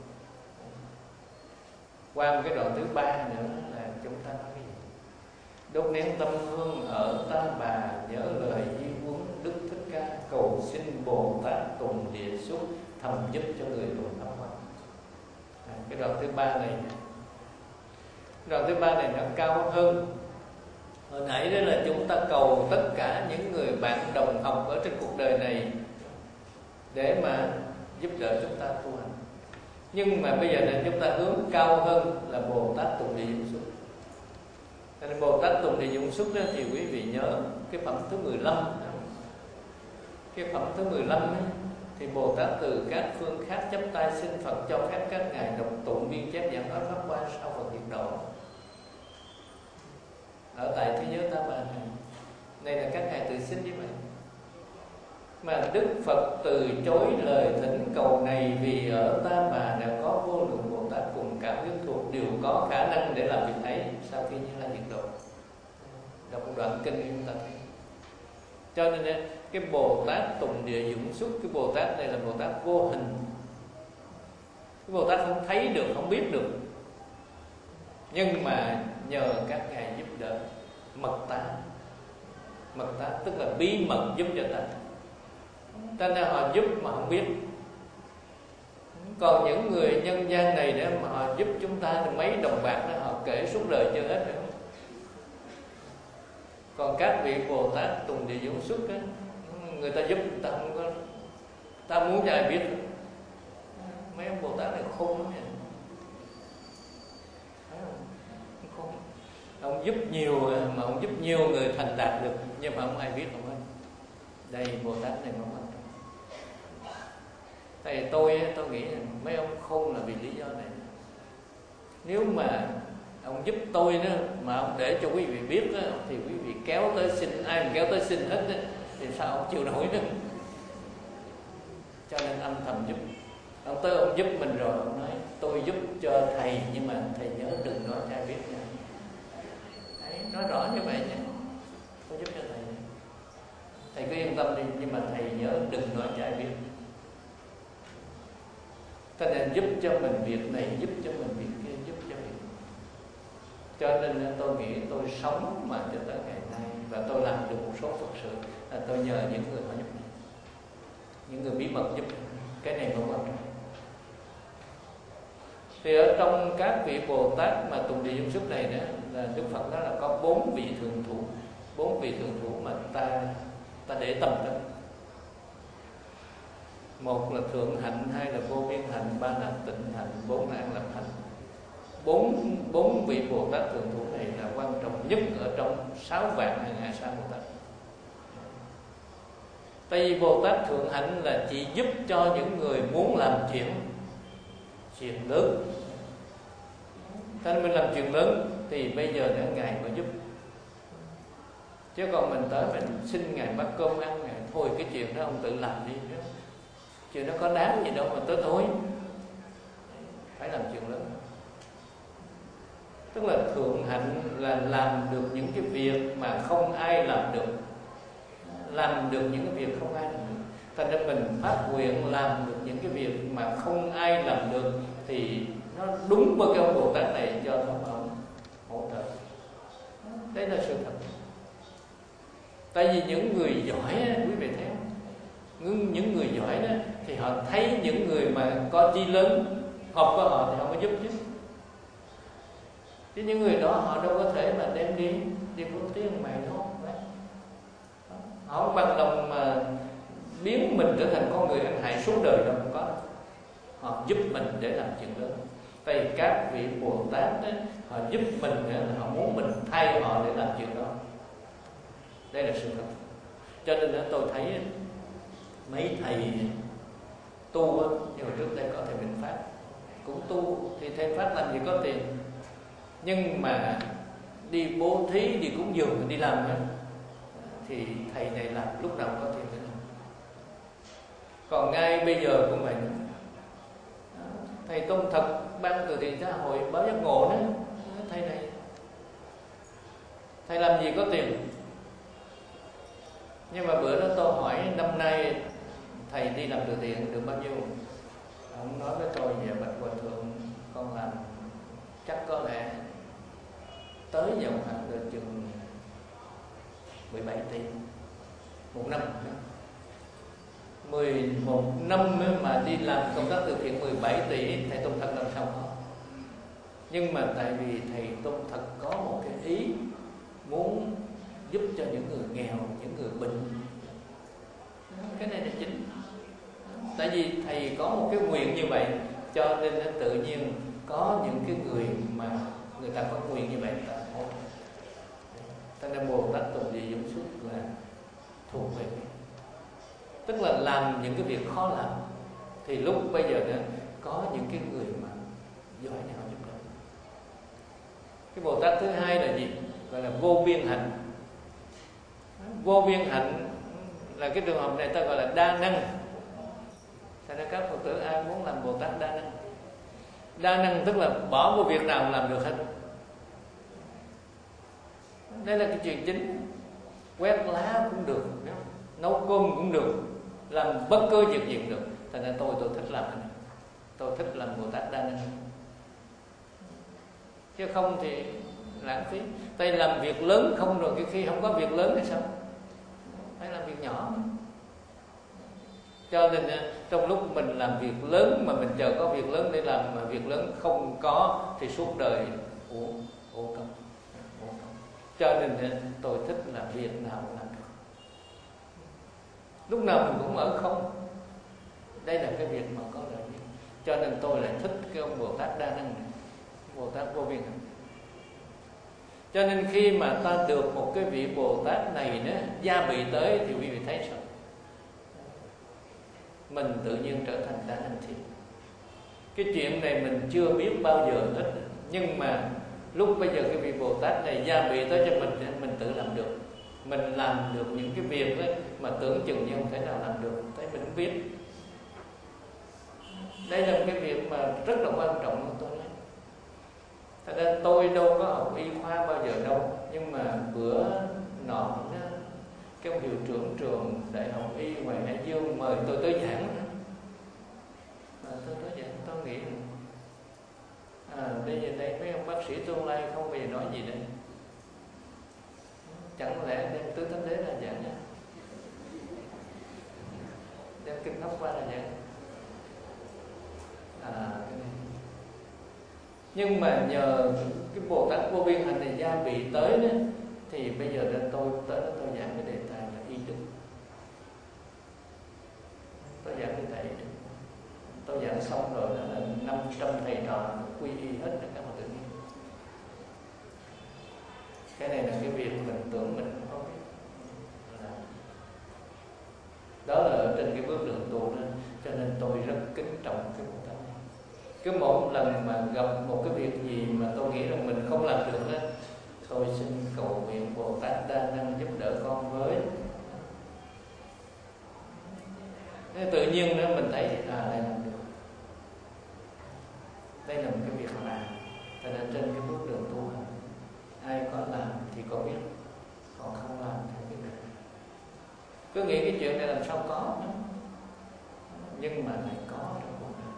Qua một cái đoạn thứ ba nữa là chúng ta nói cái gì? Đốt nén tâm hương ở ta bà, nhớ lời di huấn Đức Thích Ca, cầu xin Bồ Tát tùng địa xuất, thầm giúp cho người tùng pháp hoằng. À, cái đoạn thứ ba này, đoạn thứ ba này nó cao hơn. Hồi nãy đó là chúng ta cầu tất cả những người bạn đồng học ở trên cuộc đời này để mà giúp đỡ chúng ta tu hành. Nhưng mà bây giờ là chúng ta hướng cao hơn là Bồ Tát tùng địa dụng xuất. Nên Bồ Tát tùng địa dụng xuất đó thì quý vị nhớ cái phẩm thứ mười lăm, cái phẩm thứ mười lăm ấy, thì Bồ Tát từ các phương khác chắp tay xin Phật cho phép các ngài đọc tụng biên chép giảng nói pháp qua sau Phật diệt độ ở tại thế giới Ta Bà này. Đây là các ngài tự xin như vậy. Mà Đức Phật từ chối lời thỉnh cầu này vì ở Ta Bà đã có vô lượng Bồ Tát cùng cả quyến thuộc đều có khả năng để làm việc ấy sau khi Như Lai diệt độ. Đọc một đoạn kinh chúng ta thấy. Cho nên cái Bồ Tát Tùng Địa Dũng Xuất, cái Bồ Tát này là Bồ Tát vô hình. Cái Bồ Tát không thấy được, không biết được, nhưng mà nhờ các ngài giúp đỡ mật tá. Mật tá tức là bí mật giúp cho ta. Ta nên họ giúp mà không biết. Còn những người nhân gian này để mà họ giúp chúng ta thì mấy đồng bạc đó họ kể suốt đời chưa hết nữa. Còn các vị Bồ Tát Tùng Địa Dũng Xuất á, người ta giúp người ta không có, ta muốn cho ai biết. Mấy ông Bồ Tát này khôn lắm nha. Khôn. Ông giúp nhiều mà ông giúp nhiều người thành đạt được, nhưng mà không ai biết ông ấy. Đây Bồ Tát này không có. Tại tôi tôi nghĩ là mấy ông khôn là vì lý do này. Nếu mà ông giúp tôi đó mà ông để cho quý vị biết đó, thì quý vị kéo tới xin, ai mà kéo tới xin hết đó, thì sao ông chịu nổi nữa. Cho nên âm thầm giúp. Ông tới ông giúp mình rồi ông nói tôi giúp cho thầy, nhưng mà thầy nhớ đừng nói cho ai biết nha. Đấy, nói rõ như vậy nhé. Tôi giúp cho thầy, thầy cứ yên tâm đi, nhưng mà thầy nhớ đừng nói cho ai biết. Cho nên giúp cho mình việc này, giúp cho mình việc kia, giúp cho mình. Cho nên tôi nghĩ tôi sống mà cho tới ngày nay, và tôi làm được một số Phật sự là tôi nhờ những người họ giúp này, những người bí mật giúp. Cái này không quan trọng. Thì ở trong các vị Bồ Tát mà Tùng Địa Dũng Xuất này đó, là Đức Phật nói là có bốn vị thượng thủ, bốn vị thượng thủ mà ta ta để tâm tới. Một là thượng hạnh, hai là vô biên hạnh, ba là tịnh hạnh, bốn là an lạc hạnh. Bốn bốn vị Bồ Tát thượng thủ này là quan trọng nhất ở trong sáu vạn hàng hà sa Bồ Tát. Tại vì Bồ Tát thượng hạnh là chỉ giúp cho những người muốn làm chuyện chuyện lớn. Thế nên mình làm chuyện lớn thì bây giờ để ngài mới giúp. Chứ còn mình tới mình xin ngài bắt cơm ăn, ngài thôi cái chuyện đó ông tự làm đi. Chuyện nó có đáng gì đâu mà tới thôi. Phải làm chuyện lớn. Tức là thượng hạnh là làm được những cái việc mà không ai làm được, làm được những cái việc không ai làm được. Thành ra mình phát nguyện làm được những cái việc mà không ai làm được, thì nó đúng với cái ông Bồ Tát này do thông ông hỗ trợ. Đấy là sự thật. Tại vì những người giỏi, quý vị thấy không? Những người giỏi đó thì họ thấy những người mà có chí lớn học của họ thì họ mới giúp chứ. Chứ những người đó họ đâu có thể mà đem đi đi phương tiếng mày đâu. Họ không bằng lòng mà biến mình trở thành con người ăn hại suốt đời đâu, không có. Họ giúp mình để làm chuyện lớn. Tại vì các vị Bồ Tát đó, họ giúp mình là họ muốn mình thay họ để làm chuyện đó. Đây là sự thật. Cho nên đó, tôi thấy mấy thầy tu á, như hồi trước đây có thầy Bình Phát cũng tu, thì thầy Phát làm gì có tiền, nhưng mà đi bố thí, đi cúng dường, đi làm đó, thì thầy này làm lúc nào có tiền để làm. Còn ngay bây giờ cũng vậy nữa. Thầy Tôn Thật ban từ thiện xã hội Báo Giác Ngộ đó, thầy này thầy làm gì có tiền. Nhưng mà bữa đó tôi hỏi năm nay thầy đi làm từ thiện được bao nhiêu. Ông nói với tôi về Bạch Hòa Thượng, con làm chắc có lẽ tới dòng hạn được chừng mười bảy tỷ một năm. mười một năm mà đi làm công tác từ thiện mười bảy tỷ, thầy Tôn Thật làm sao có. Nhưng mà tại vì thầy Tôn Thật có một cái ý muốn giúp cho những người nghèo, những người bệnh. Cái này là chính. Tại vì thầy có một cái nguyện như vậy, cho nên tự nhiên có những cái người mà người ta có nguyện như vậy ta hỗ trợ. Cho nên Bồ Tát Tùng Địa Dũng Xuất là thuộc về. tức là làm những cái việc khó làm, thì lúc bây giờ đó có những cái người mà giỏi để họ giúp đỡ. Cái Bồ Tát thứ hai là gì? Gọi là vô biên hạnh. Vô biên hạnh là cái trường hợp này ta gọi là đa năng. Thành ra các Phật tử ai muốn làm Bồ Tát đa năng. Đa năng tức là bỏ vô việc nào làm được hết. Đây là cái chuyện chính. Quét lá cũng được, nấu cơm cũng được, làm bất cứ việc gì cũng được. Thành ra tôi tôi thích làm cái này. Tôi thích làm Bồ Tát đa năng. Chứ không thì lãng phí. Tại làm việc lớn không rồi, cái khi không có việc lớn thì sao? Phải làm việc nhỏ. Cho nên trong lúc mình làm việc lớn mà mình chờ có việc lớn để làm, mà việc lớn không có thì suốt đời uổng uổng công. Cho nên tôi thích là việc nào cũng làm được. Lúc nào mình cũng ở không. Đây là cái việc mà có lợi nhất. Cho nên tôi lại thích cái ông Bồ Tát đa năng này, Bồ Tát vô biên hạnh. Cho nên khi mà ta được một cái vị Bồ Tát này đó gia bị tới thì quý vị thấy sao? Mình tự nhiên trở thành đa năng thiện. Cái chuyện này mình chưa biết bao giờ hết, nhưng mà lúc bây giờ cái vị Bồ Tát này gia bị tới cho mình, mình tự làm được. Mình làm được những cái việc ấy mà tưởng chừng như không thể nào làm được, thấy mình không biết. Đây là một cái việc mà rất là quan trọng của tôi. Thật ra tôi đâu có học y khoa bao giờ đâu, nhưng mà bữa nọ cái ông hiệu trưởng trường đại học y ngoài Hải Dương mời tôi tới giảng. À, tôi tới giảng tôi nghĩ à, bây giờ đây mấy ông bác sĩ tương lai không bao giờ nói gì đây. Chẳng lẽ đem tứ thánh đế ra giảng nhá, đem kinh Pháp qua ra giảng. À, cái này. Nhưng mà nhờ cái Bồ Tát vô biên hạnh này gia bị tới đó, thì bây giờ đó tôi tới đó tôi giảng cái đề tài là y đức. Tôi giảng đề tài y đức. Tôi giảng xong rồi đó là năm trăm thầy trò quy y hết tất cả mọi tự nhiên. Cái này là cái việc mình tưởng mình không biết. Đó là ở trên cái bước đường tu đó. Cho nên tôi rất kính trọng cái Bồ Tát này. Cứ mỗi lần mà gặp một cái việc gì mà tôi nghĩ rằng mình không làm được đó, tôi xin cầu nguyện Bồ Tát đa năng giúp đỡ con với. Thế tự nhiên nữa mình thấy à đây làm được. Đây là một cái việc làm. Cho nên trên cái bước đường tu hành, ai có làm thì có biết, còn không làm thì không biết được. Cứ nghĩ cái chuyện này làm sao có nữa, nhưng mà lại có trong cuộc đời.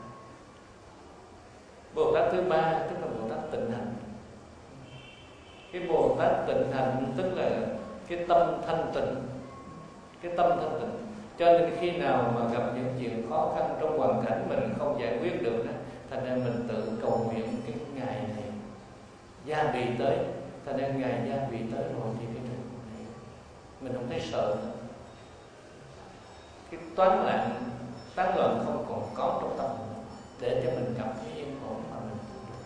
Bồ Tát thứ ba tức là Bồ Tát tịnh hạnh. Cái Bồ Tát tịnh hạnh tức là cái tâm thanh tịnh, cái tâm thanh tịnh. Cho nên khi nào mà gặp những chuyện khó khăn trong hoàn cảnh mình không giải quyết được đó, thành ra mình tự cầu nguyện cái ngày này gia bị tới. Thành ra ngày gia bị tới rồi thì cái trường này mình không thấy sợ nữa. Cái toán loạn, tán loạn không còn có trong tâm mình, để cho mình cảm thấy yên ổn mà mình tu được.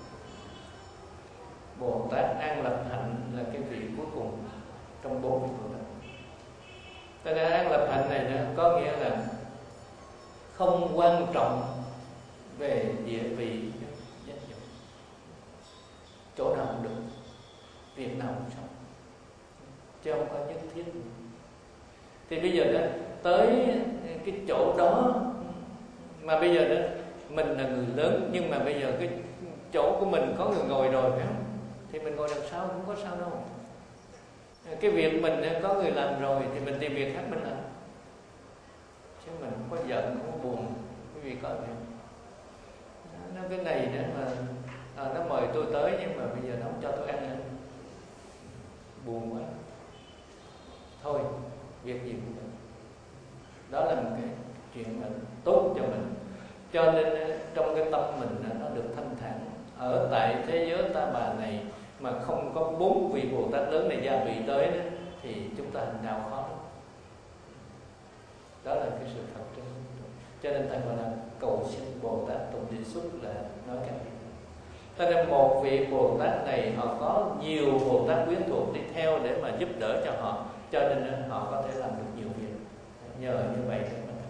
Bồ Tát an lập hạnh là cái vị cuối cùng trong bốn vị Bồ Tát. Tại ra an lập hạnh này nó có nghĩa là không quan trọng về địa vị danh vọng, chỗ nào cũng được, việc nào cũng xong, chứ không có nhất thiết. Thì bây giờ đó tới cái chỗ đó mà bây giờ đó mình là người lớn, nhưng mà bây giờ cái chỗ của mình có người ngồi rồi phải không? Thì mình ngồi đằng sau cũng có sao đâu. Cái việc mình có người làm rồi thì mình tìm việc khác mình làm, chứ mình không có giận, không có buồn. Quý vị có vậy? Nó cái này nữa mà à, nó mời tôi tới nhưng mà bây giờ nó không cho tôi ăn nữa, buồn quá. Thôi việc gì cũng được. Đó là một cái chuyện mà tốt cho mình. Cho nên trong cái tâm mình nó được thanh thản. Ở tại thế giới ta bà này mà không có bốn vị Bồ Tát lớn này gia vị tới đó, thì chúng ta hành đạo khó lắm. Đó là cái sự thật trên. Cho nên ta gọi là cầu xin Bồ Tát tụng đề xuất là nói cái gì. Cho nên một vị Bồ Tát này họ có nhiều Bồ Tát quyến thuộc đi theo để mà giúp đỡ cho họ. Cho nên họ có thể làm được nhiều việc. Nhờ như vậy thì mình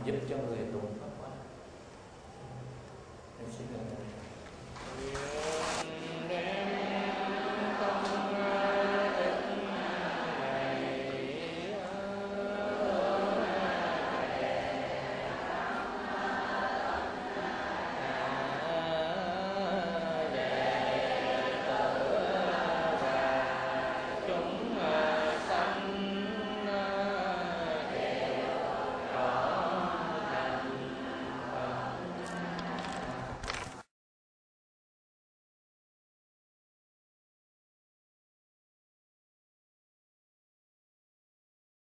giúp cho người tụng Pháp Hoa. Em xin lỗi.